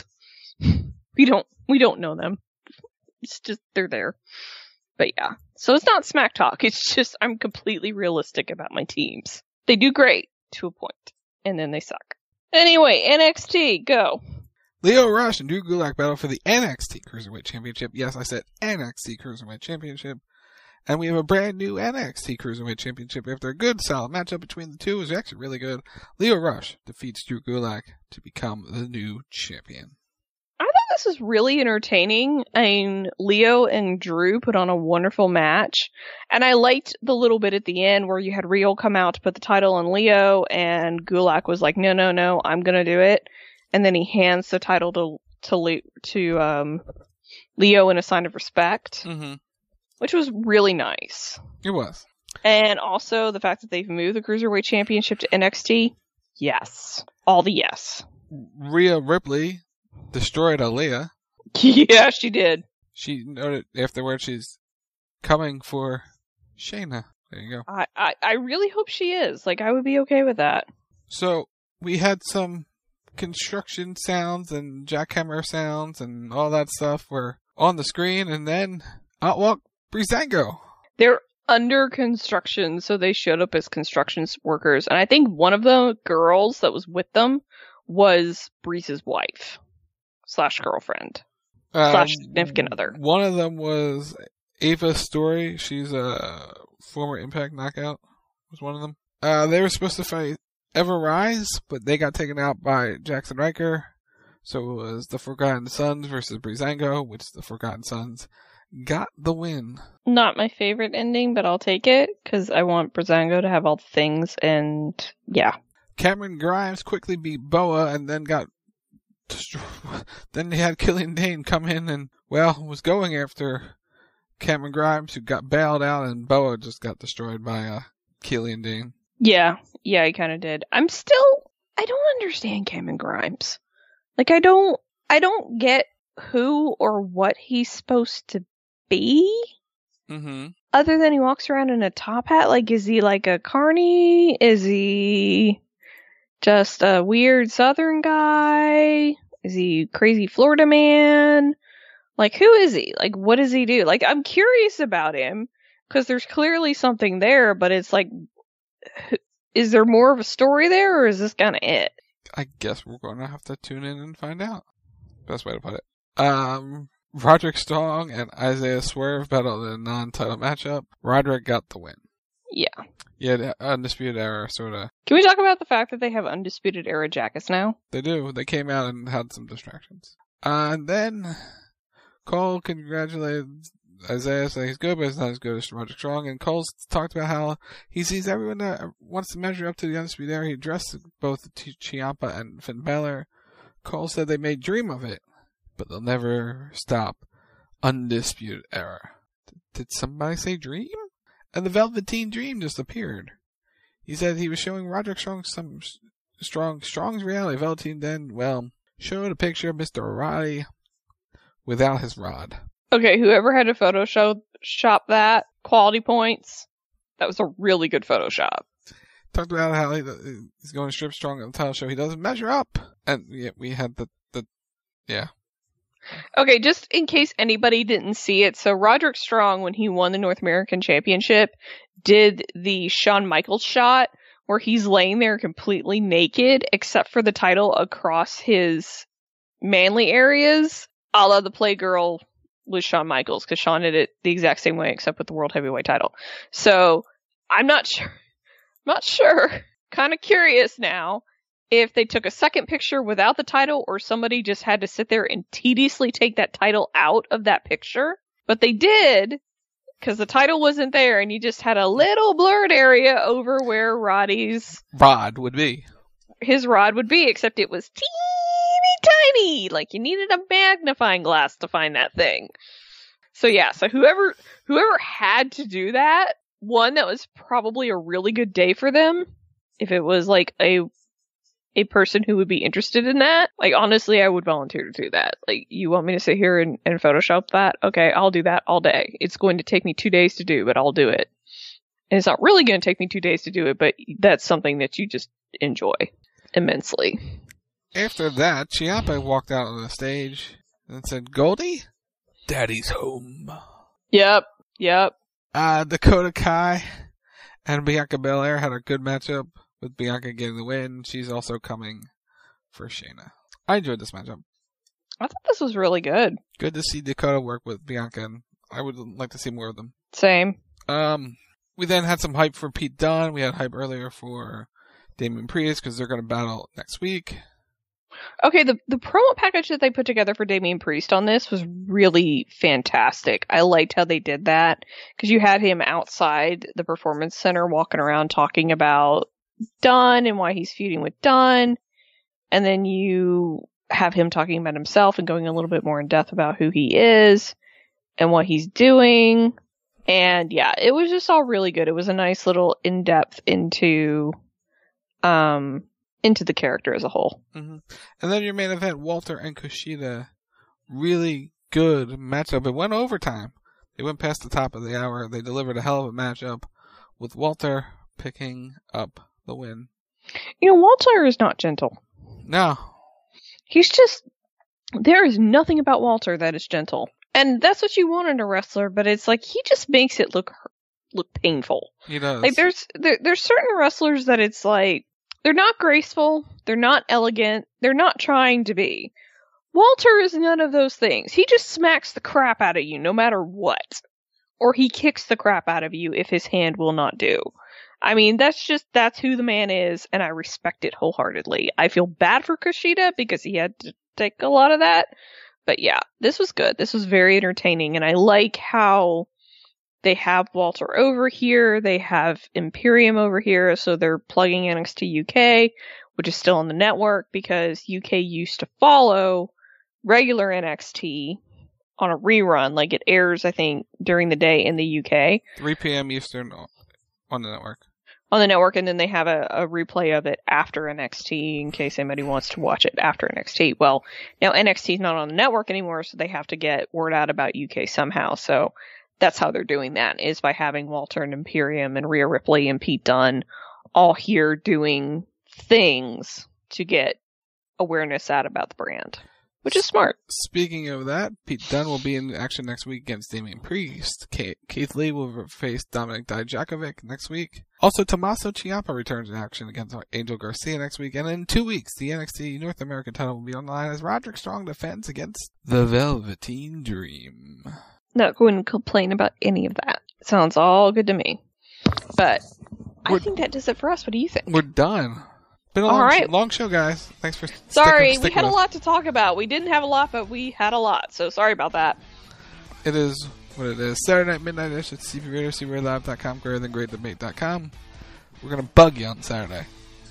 we don't, we don't know them. It's just, they're there. But yeah. So it's not smack talk. It's just, I'm completely realistic about my teams. They do great to a point, and then they suck. Anyway, N X T, go. Lio Rush and Drew Gulak battle for the N X T Cruiserweight Championship. Yes, I said N X T Cruiserweight Championship. And we have a brand new N X T Cruiserweight Championship. After a good, solid matchup between the two, it was actually really good. Lio Rush defeats Drew Gulak to become the new champion. I thought this was really entertaining. I mean, Lio and Drew put on a wonderful match. And I liked the little bit at the end where you had Real come out to put the title on Lio, and Gulak was like, no, no, no, I'm going to do it. And then he hands the title to to to um, Lio in a sign of respect, mm-hmm. which was really nice. It was. And also the fact that they've moved the Cruiserweight Championship to N X T. Yes. All the yes. Rhea Ripley destroyed Aaliyah. Yeah, she did. She noted afterwards she's coming for Shayna. There you go. I, I, I really hope she is. Like, I would be okay with that. So, we had some construction sounds and jackhammer sounds and all that stuff were on the screen, and then out walked Breezango. They're under construction, so they showed up as construction workers, and I think one of the girls that was with them was Breeze's wife slash girlfriend uh, slash significant other. One of them was Ava Story. She's a former Impact Knockout. Was one of them. Uh, they were supposed to fight Ever Rise, but they got taken out by Jackson Riker. So it was the Forgotten Sons versus Breezango, which the Forgotten Sons got the win. Not my favorite ending, but I'll take it, because I want Breezango to have all the things, and yeah. Cameron Grimes quickly beat Boa, and then got destroyed. Then they had Killian Dane come in and, well, was going after Cameron Grimes, who got bailed out, and Boa just got destroyed by uh, Killian Dane. Yeah, yeah, he kind of did. I'm still, I don't understand Cameron Grimes. Like, I don't, I don't get who or what he's supposed to be. Mm-hmm. Other than he walks around in a top hat. Like, is he like a carny? Is he just a weird Southern guy? Is he crazy Florida man? Like, who is he? Like, what does he do? Like, I'm curious about him, because there's clearly something there, but it's like, is there more of a story there, or is this kind of it? I guess we're going to have to tune in and find out. Best way to put it. Um, Roderick Strong and Isaiah Swerve battled in a non-title matchup. Roderick got the win. Yeah. Yeah, the Undisputed Era, sort of. Can we talk about the fact that they have Undisputed Era jackets now? They do. They came out and had some distractions. Uh, and then Cole congratulated Isaiah, saying he's good, but he's not as good as Roderick Strong. And Cole's talked about how he sees everyone that wants to measure up to the Undisputed Era. He addressed both Ciampa and Finn Balor. Cole said they may dream of it, but they'll never stop Undisputed Era. Did somebody say dream? And the Velveteen Dream just appeared. He said he was showing Roderick Strong some Strong, Strong's reality Velveteen then, well, showed a picture of Mister Roddy without his rod. Okay, whoever had to Photoshop shop that, quality points, that was a really good Photoshop. Talked about how he, he's going to strip Strong on the title show. He doesn't measure up. And yeah, we had the, the, yeah. Okay, just in case anybody didn't see it, so Roderick Strong, when he won the North American Championship, did the Shawn Michaels shot where he's laying there completely naked except for the title across his manly areas, a la the Playgirl with Shawn Michaels, because Shawn did it the exact same way except with the World Heavyweight title. So, I'm not sure, not sure, kind of curious now if they took a second picture without the title or somebody just had to sit there and tediously take that title out of that picture. But they did, because the title wasn't there and you just had a little blurred area over where Roddy's rod would be. His rod would be, except it was teeny tiny. Like you needed a magnifying glass to find that thing. So yeah, so whoever whoever had to do that, one, that was probably a really good day for them. If it was like a a person who would be interested in that, like honestly, I would volunteer to do that. Like, you want me to sit here and, and Photoshop that? Okay, I'll do that all day. It's going to take me two days to do, but I'll do it. And it's not really going to take me two days to do it, but that's something that you just enjoy immensely. After that, Ciampa walked out on the stage and said, "Goldie, Daddy's home." Yep, yep. Uh, Dakota Kai and Bianca Belair had a good matchup, with Bianca getting the win. She's also coming for Shayna. I enjoyed this matchup. I thought this was really good. Good to see Dakota work with Bianca, and I would like to see more of them. Same. Um, we then had some hype for Pete Dunne. We had hype earlier for Damian Priest because they're going to battle next week. Okay, the the promo package that they put together for Damian Priest on this was really fantastic. I liked how they did that because you had him outside the Performance Center walking around talking about Dunne and why he's feuding with Dunne, and then you have him talking about himself and going a little bit more in depth about who he is and what he's doing. And yeah, it was just all really good. It was a nice little in-depth into um into the character as a whole. Mm-hmm. And then your main event, Walter and Kushida, really good matchup. It went overtime. They went past the top of the hour. They delivered a hell of a matchup with Walter picking up the win. You know, Walter is not gentle. No. He's just, there is nothing about Walter that is gentle. And that's what you want in a wrestler, but it's like, he just makes it look, look painful. He does. Like, there's, there, there's certain wrestlers that it's like, they're not graceful, they're not elegant, they're not trying to be. Walter is none of those things. He just smacks the crap out of you no matter what. Or he kicks the crap out of you if his hand will not do. I mean, that's just, that's who the man is, and I respect it wholeheartedly. I feel bad for Kushida because he had to take a lot of that. But yeah, this was good. This was very entertaining, and I like how they have Walter over here, they have Imperium over here, so they're plugging N X T U K, which is still on the network, because U K used to follow regular N X T on a rerun. Like, it airs, I think, during the day in the U K. three p.m. Eastern on the network. On the network, and then they have a, a replay of it after N X T in case anybody wants to watch it after N X T. Well, now N X T is not on the network anymore, so they have to get word out about U K somehow. So that's how they're doing that, is by having Walter and Imperium and Rhea Ripley and Pete Dunne all here doing things to get awareness out about the brand, which is smart. Speaking of that, Pete Dunne will be in action next week against Damian Priest. Keith Lee will face Dominik Dijakovic next week. Also, Tommaso Ciampa returns in action against Angel Garcia next week. And in two weeks, the N X T North American title will be on the line as Roderick Strong defends against the Velveteen Dream. Not going to complain about any of that. Sounds all good to me. But we're, I think that does it for us. What do you think? We're done. Been a all long, right. sh- long show, guys. Thanks for Sorry, sticking, sticking we had with a lot to talk about. We didn't have a lot, but we had a lot. So sorry about that. It is what it is. Saturday night, midnight-ish at C P Radio, C P Radio Live dot com, greater than great debate dot com. We're going to bug you on Saturday.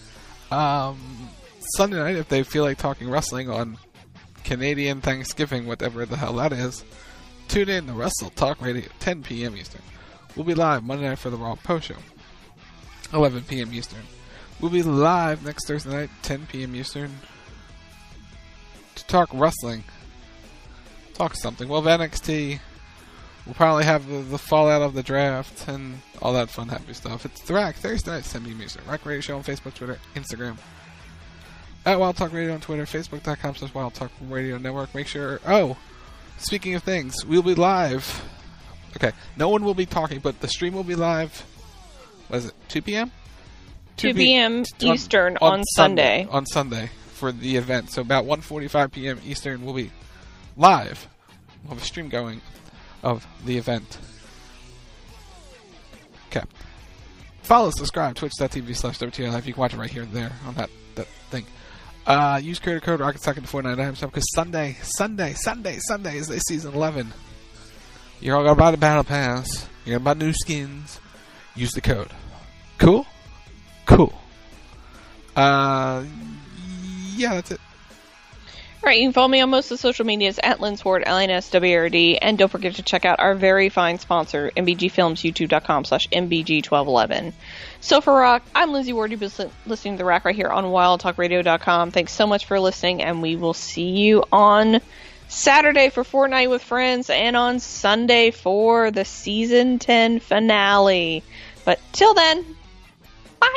Um, Sunday night, if they feel like talking wrestling on Canadian Thanksgiving, whatever the hell that is, tune in to Wrestle Talk Radio, ten p.m. Eastern. We'll be live Monday night for the Raw Post Show, eleven p.m. Eastern. We'll be live next Thursday night, ten p.m. Eastern, to talk wrestling. Talk something. We'll have N X T. We'll probably have the, the fallout of the draft and all that fun, happy stuff. It's The Rack, Thursday night, ten p.m. Eastern. Rack Radio Show on Facebook, Twitter, Instagram. At Wild Talk Radio on Twitter, Facebook.com slash Wild Talk Radio Network. Make sure... Oh, speaking of things, we'll be live. Okay, no one will be talking, but the stream will be live. What is it, two p.m.? two p.m. Eastern on, on, on Sunday. Sunday. On Sunday for the event. So about one forty-five p.m. Eastern, we'll be live. We'll have a stream going of the event. Okay. Follow, subscribe, twitch.tv slash WTL Live. You can watch it right here and there on that, that thing. Uh, use creator code Rocket Sock in Fortnite items because Sunday, Sunday, Sunday, Sunday is the season eleven. You're all gonna buy the battle pass. You're gonna buy new skins. Use the code. Cool? Cool. Uh, yeah, that's it. Alright, you can follow me on most of the social medias at Linsward, L I N S W R D, and don't forget to check out our very fine sponsor, M B G Films, YouTube.com slash M B G twelve eleven. So for Rock, I'm Lindsay Ward. You've been listening to The Rack right here on Wild Talk Radio dot com. Thanks so much for listening, and we will see you on Saturday for Fortnite with Friends, and on Sunday for the Season ten finale. But till then, bye!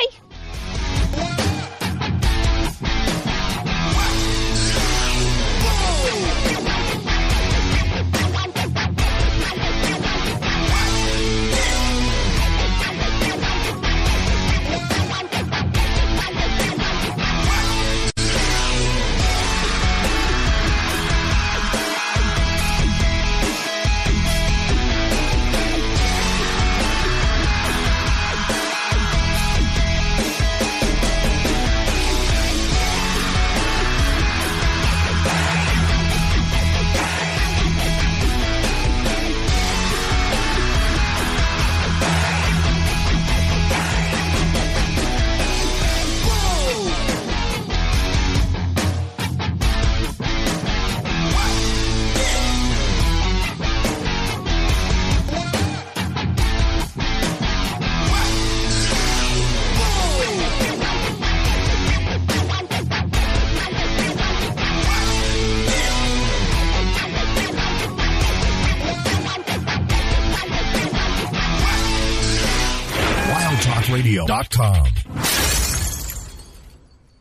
wild talk radio dot com